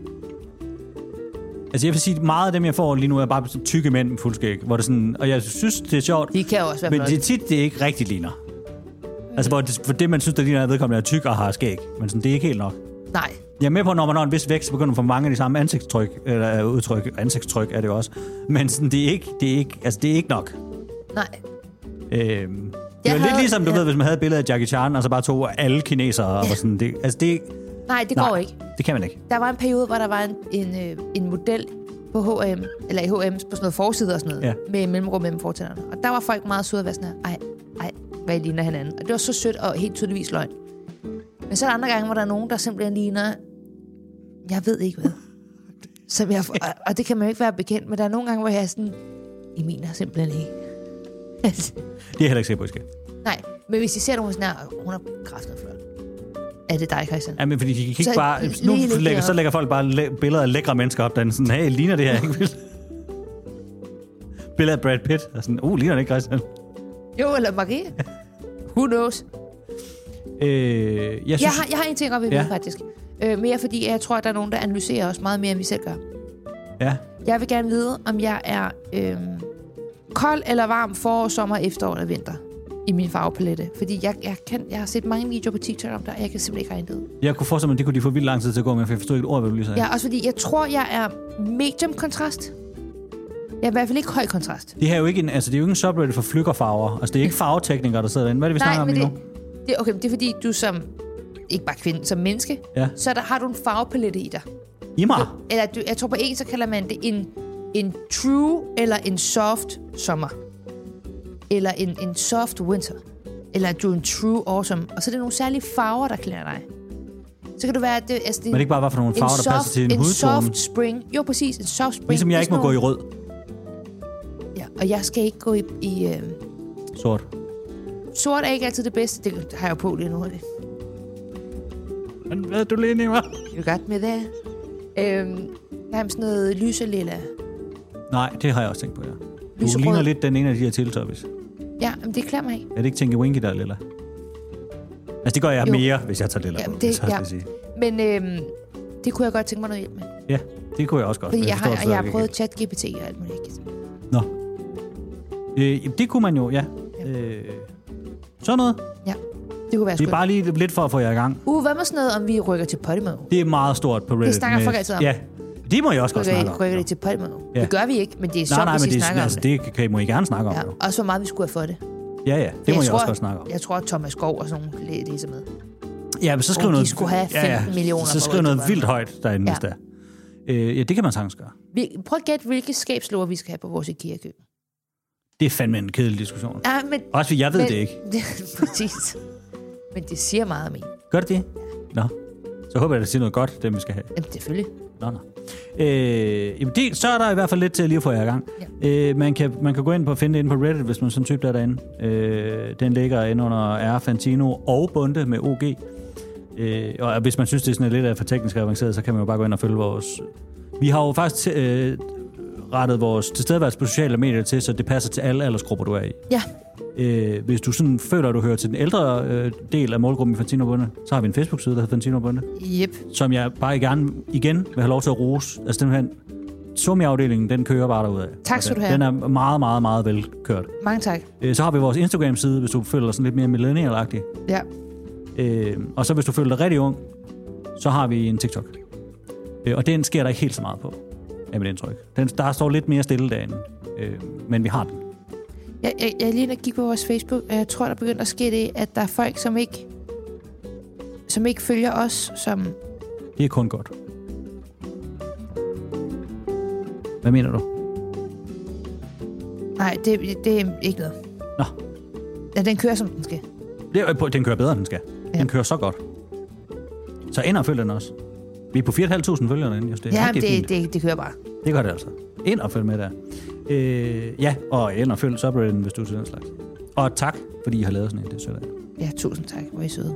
Altså jeg vil sige, meget af dem, jeg får lige nu, er bare tykke mænd med fuldskæg. Hvor det sådan, og jeg synes, det er sjovt. De kan jo også være men flot. det er tit, det ikke rigtig ligner. Mm. Altså hvor det, for det, man synes, der ligner, er vedkommende er tyk og har skæg. Men sådan, det er ikke helt nok. Nej. Jeg er med på, når man når en vis vækst, så begynder man at få mange af de samme ansigtstryk, eller udtryk, ansigtstryk er det jo også. Men sådan, det er ikke, det er ikke, altså det er ikke nok. Nej. Øhm, det var lidt ligesom, du ja. ved, hvis man havde et billede af Jackie Chan, og så bare tog alle kinesere, ja. og sådan, det, altså det... Nej, det går nej, ikke. Det kan man ikke. Der var en periode, hvor der var en, en, en model på H og M, eller i H og M, på sådan noget forside og sådan noget, ja. med mellemrum mellem fortænderne. Og der var folk meget søde at være sådan her, ej, ej, hvad I ligner hinanden. Og det var så sødt og helt tydeligvis løgn. Men så er der andre gange, hvor der er nogen, der simpelthen ligner, jeg ved ikke hvad. Som jeg, og, og det kan man jo ikke være bekendt, men der er nogle gange, hvor jeg er sådan, I mener simpelthen ikke. Det er heller ikke sikker på, at I skal. Nej, men hvis I ser nogen sådan her, hun er kraftigt flot. er det dig, Christian. Ja, men fordi de kan ikke så, bare... Nu lægger, så lægger folk bare læ- billeder af lækre mennesker op, der er sådan, hey, ligner det her ikke? Billeder af Brad Pitt. Og sådan, uh, ligner det ikke, Christian? Jo, eller Marie. Who knows? Øh, jeg, synes, jeg, har, jeg har en ting op i ja. ja. faktisk. Øh, mere fordi, jeg tror, at der er nogen, der analyserer os meget mere, end vi selv gør. Ja. Jeg vil gerne vide, om jeg er øh, kold eller varm forår, sommer, efterår eller vinter i min farvepalette. Fordi jeg, jeg, kan, jeg har set mange videoer på TikTok om der, og jeg kan simpelthen ikke regne det ud. Jeg kunne forestille mig, at det kunne de få vildt lang tid til at gå med, for jeg forstod ikke et ord, hvad du lige sagde. Ja, også fordi jeg tror, jeg er medium kontrast. Jeg er i hvert fald ikke høj kontrast. Det her er jo ikke en, altså det er jo ikke en subreddit for flykkerfarver. Altså det er ikke farveteknikere, der sidder derinde. Hvad er det, vi snakker om lige nu? Det, okay, det er fordi, du som, ikke bare kvinde, som menneske, ja. så der har du en farvepalette i dig. I mig? Du, eller du, jeg tror på en, så kalder man det en, en true eller en soft sommer. Eller en, en soft winter. Eller du er en true autumn. Og så er det nogle særlige farver, der klæder dig. Så kan du være... Det, altså, det, Men det er ikke bare, hvad for nogle farver, soft, der passer til en, en hudtone? En soft spring. Jo, præcis. En soft spring. Ligesom jeg ikke må nogle... gå i rød. Ja, og jeg skal ikke gå i... i øh... Sort. Sort er ikke altid det bedste. Det har jeg jo på lige nu. Det. Men hvad er du lige i mig? You got me there. Øhm, der er sådan noget lyse lilla. Nej, det har jeg også tænkt på, ja. Du Lyserød. ligner lidt den ene af de her Teletubbies. Ja, men det klæder mig ikke. Er det ikke Tinky Winky, der er lilla? Altså, det gør jeg jo. mere, hvis jeg tager lilla ja, på. Det, det, ja. det sige. Men øhm, det kunne jeg godt tænke mig noget hjælp med. Ja, det kunne jeg også godt. Fordi jeg, jeg har, jeg har prøvet ChatGPT og alt muligt. Nå. Øh, det kunne man jo, ja. ja. Øh, sådan noget. Ja, det kunne være Det er bare lige lidt for at få jer i gang. Uh, hvad med sådan noget, om vi rykker til Podimo? Det er meget stort på Reddit. Det snakker folk altid om. Ja, det må jeg også rykker, godt snakke om. Rykker det til Podimo? Ja. Det gør vi ikke, men det er sjovt, hvis vi det, snakker altså, om det. Det kan, må I gerne snakke om. Ja, også hvor meget vi skulle have fået det. Ja, ja, det jeg må jeg tror, også godt snakke om. Jeg tror, at Thomas Skov og sådan nogle læser med. Ja, men så skriv noget... de skulle have femten ja, ja. millioner. Så skriv noget vildt højt derinde, ja. hvis der. Øh, ja, det kan man sagtens gøre. Vi, prøv at gætte, hvilke skabslåger vi skal have på vores IKEA-køkken. Det er fandme en kedelig diskussion. Ja, men... Også fordi jeg ved men, det ikke. Præcis. Men det siger meget om en. Gør det det? Nå. Så håber jeg, at det siger noget godt, dem vi skal have. Jamen, selvfølgelig. Nå, nå. Øh, jamen det, så er der i hvert fald lidt til at lige at få jer i gang. Ja. Øh, man, kan, man kan gå ind på og finde det inde på Reddit, hvis man sådan en type der er derinde. Øh, den ligger inde under R, Fantino og Bunde med O G. Øh, og hvis man synes, det er sådan lidt for teknisk avanceret, så kan man jo bare gå ind og følge vores... Vi har jo faktisk øh, rettet vores tilstedeværelse på sociale medier til, så det passer til alle aldersgrupper, du er i. Ja. Øh, hvis du sådan føler, at du hører til den ældre øh, del af målgruppen i Fantino Bunde, så har vi en Facebook-side, der hedder Fantino Bunde. Yep. Som jeg bare gerne igen vil have lov til at rose. Altså simpelthen, Somi-afdelingen, den kører bare derudad. Tak skal du have. Den er meget, meget, meget velkørt. Mange tak. Øh, så har vi vores Instagram-side, hvis du føler dig sådan lidt mere millennial-agtig. Ja. Øh, og så hvis du føler dig rigtig ung, så har vi en TikTok. Øh, og den sker der ikke helt så meget på, af mit indtryk. Den, der står lidt mere stille derinde, øh, men vi har den. Jeg, jeg, jeg lige kigge på vores Facebook, og jeg tror, der begynder at ske det, at der er folk, som ikke, som ikke følger os, som... Det er kun godt. Hvad mener du? Nej, det, det er ikke noget. Nå. Ja, den kører, som den skal. Det, den kører bedre, end den skal. Ja. Den kører så godt. Så ind og følg den også. Vi er på fire tusind fem hundrede følgere derinde. Just det. Ja, det, det, det, det kører bare. Det gør det altså. Ind og følg med der. Øh, ja, og ind og følg subredditen, hvis du er til den slags. Og tak, fordi I har lavet sådan en. Det er sødt. Ja, tusind tak. Hvor er I søde.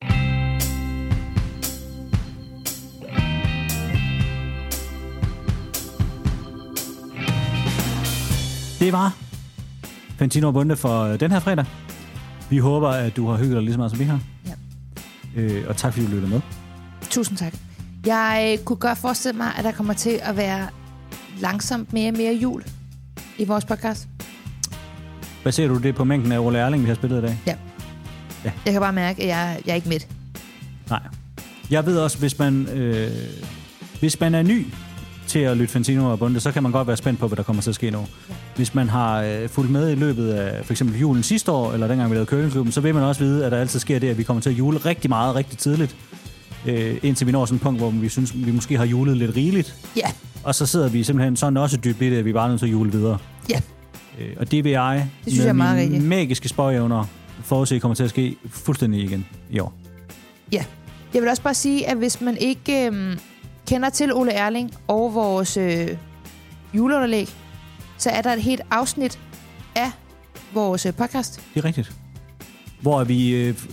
Det var Fantino og Bunde for den her fredag. Vi håber, at du har hygget dig lige så meget, som vi har. Ja. Øh, og tak, fordi du lyttede med. Tusind tak. Jeg kunne godt forestille mig, at der kommer til at være langsomt mere og mere jul i vores podcast. Baserer du det på mængden af Ole Erling, vi har spillet i dag? Ja. ja. Jeg kan bare mærke, at jeg, jeg er ikke midt. Nej. Jeg ved også, hvis man, øh, hvis man er ny til at lytte Fantino og Bunde, så kan man godt være spændt på, hvad der kommer til at ske nu. Ja. Hvis man har øh, fulgt med i løbet af for eksempel julen sidste år, eller dengang vi lavede Køkkenklubben, så vil man også vide, at der altid sker det, at vi kommer til at jule rigtig meget, rigtig tidligt, øh, indtil vi når sådan et punkt, hvor vi synes, vi måske har julet lidt rigeligt. Ja. Og så sidder vi simpelthen sådan også dybt i det, at vi bare er nødt til at jule videre. Ja. Øh, og det vil jeg, det synes med jeg mine rigtig. magiske spøjevner, forudse kommer til at ske fuldstændig igen i år. Ja. Jeg vil også bare sige, at hvis man ikke øh, kender til Ole Erling og vores øh, juleunderlæg, så er der et helt afsnit af vores øh, podcast. Det er rigtigt. Hvor vi øh,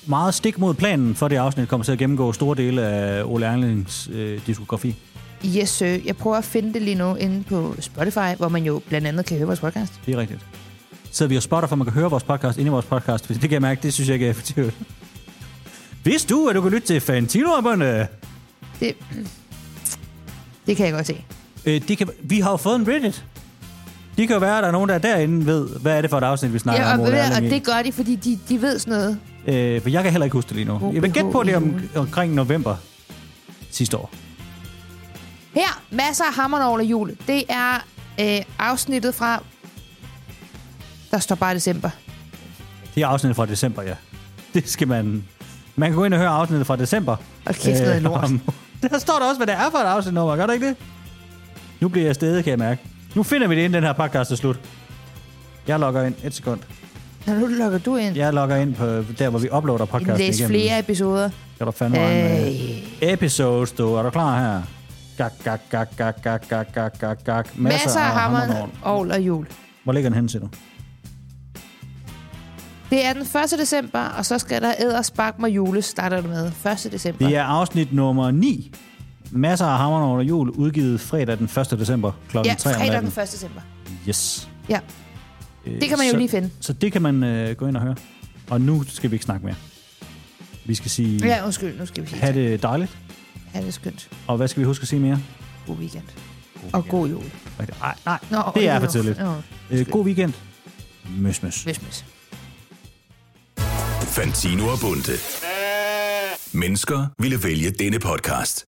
meget stik mod planen for det afsnit, kommer til at gennemgå store dele af Ole Erlings øh, diskografi. Yes, sir. Jeg prøver at finde det lige nu inde på Spotify, hvor man jo blandt andet kan høre vores podcast. Det er rigtigt. Så vi og spotter, for man kan høre vores podcast inde i vores podcast. Det kan jeg mærke, det synes jeg ikke er effektivt. Vidste du, at du kan lytte til Fantino-alberne? Det, det kan jeg godt se. Øh, de kan, vi har jo fået en Reddit. De kan jo være, at der er nogen, der derinde ved, hvad er det for et afsnit, vi snakker ja, og, om. Ja, og det gør de, fordi de, de ved sådan noget. Øh, for jeg kan heller ikke huske det lige nu. Jeg vil gætte på det om, omkring november sidste år. Her, masser af hammernål og jul. Det er øh, afsnittet fra... Der står bare december. Det er afsnittet fra december, ja. Det skal man... Man kan gå ind og høre afsnittet fra december. Og kæft noget øh, lort. Der står der også, hvad det er for et afsnitnummer. Gør det ikke det? Nu bliver jeg stedet, kan jeg mærke. Nu finder vi det, inden den her podcast er slut. Jeg logger ind. Et sekund. Nå, nu logger du ind. Jeg logger ind på der, hvor vi uploader podcasten igennem. Læs flere episoder. Skal du fandme regne med episodes, du. Er du klar her? Gak, gak, gak, gak, gak, gak, gak, gak, gak. Masser, Masser af hammer, ovl og jul. Hvor ligger den hen, siger du? Det er den første december, og så skal der æderspark med jule, starter det med. første december. Det er afsnit nummer ni. Masser af hammer og jul, udgivet fredag den første december klokken tre. Ja, fredag den første december. Yes. Ja. Det kan man jo så, lige finde. Så det kan man øh, gå ind og høre. Og nu skal vi ikke snakke mere. Vi skal sige... Ja, undskyld. Nu skal vi sige ha' det dejligt. Ha' det skønt. Og hvad skal vi huske at sige mere? God weekend. God og god jul. Nej, nej. Nå, det er for tidligt. Nå, øh, god weekend. Møs, møs. Møs, møs. Fantino og Bunde. Mennesker ville vælge denne podcast.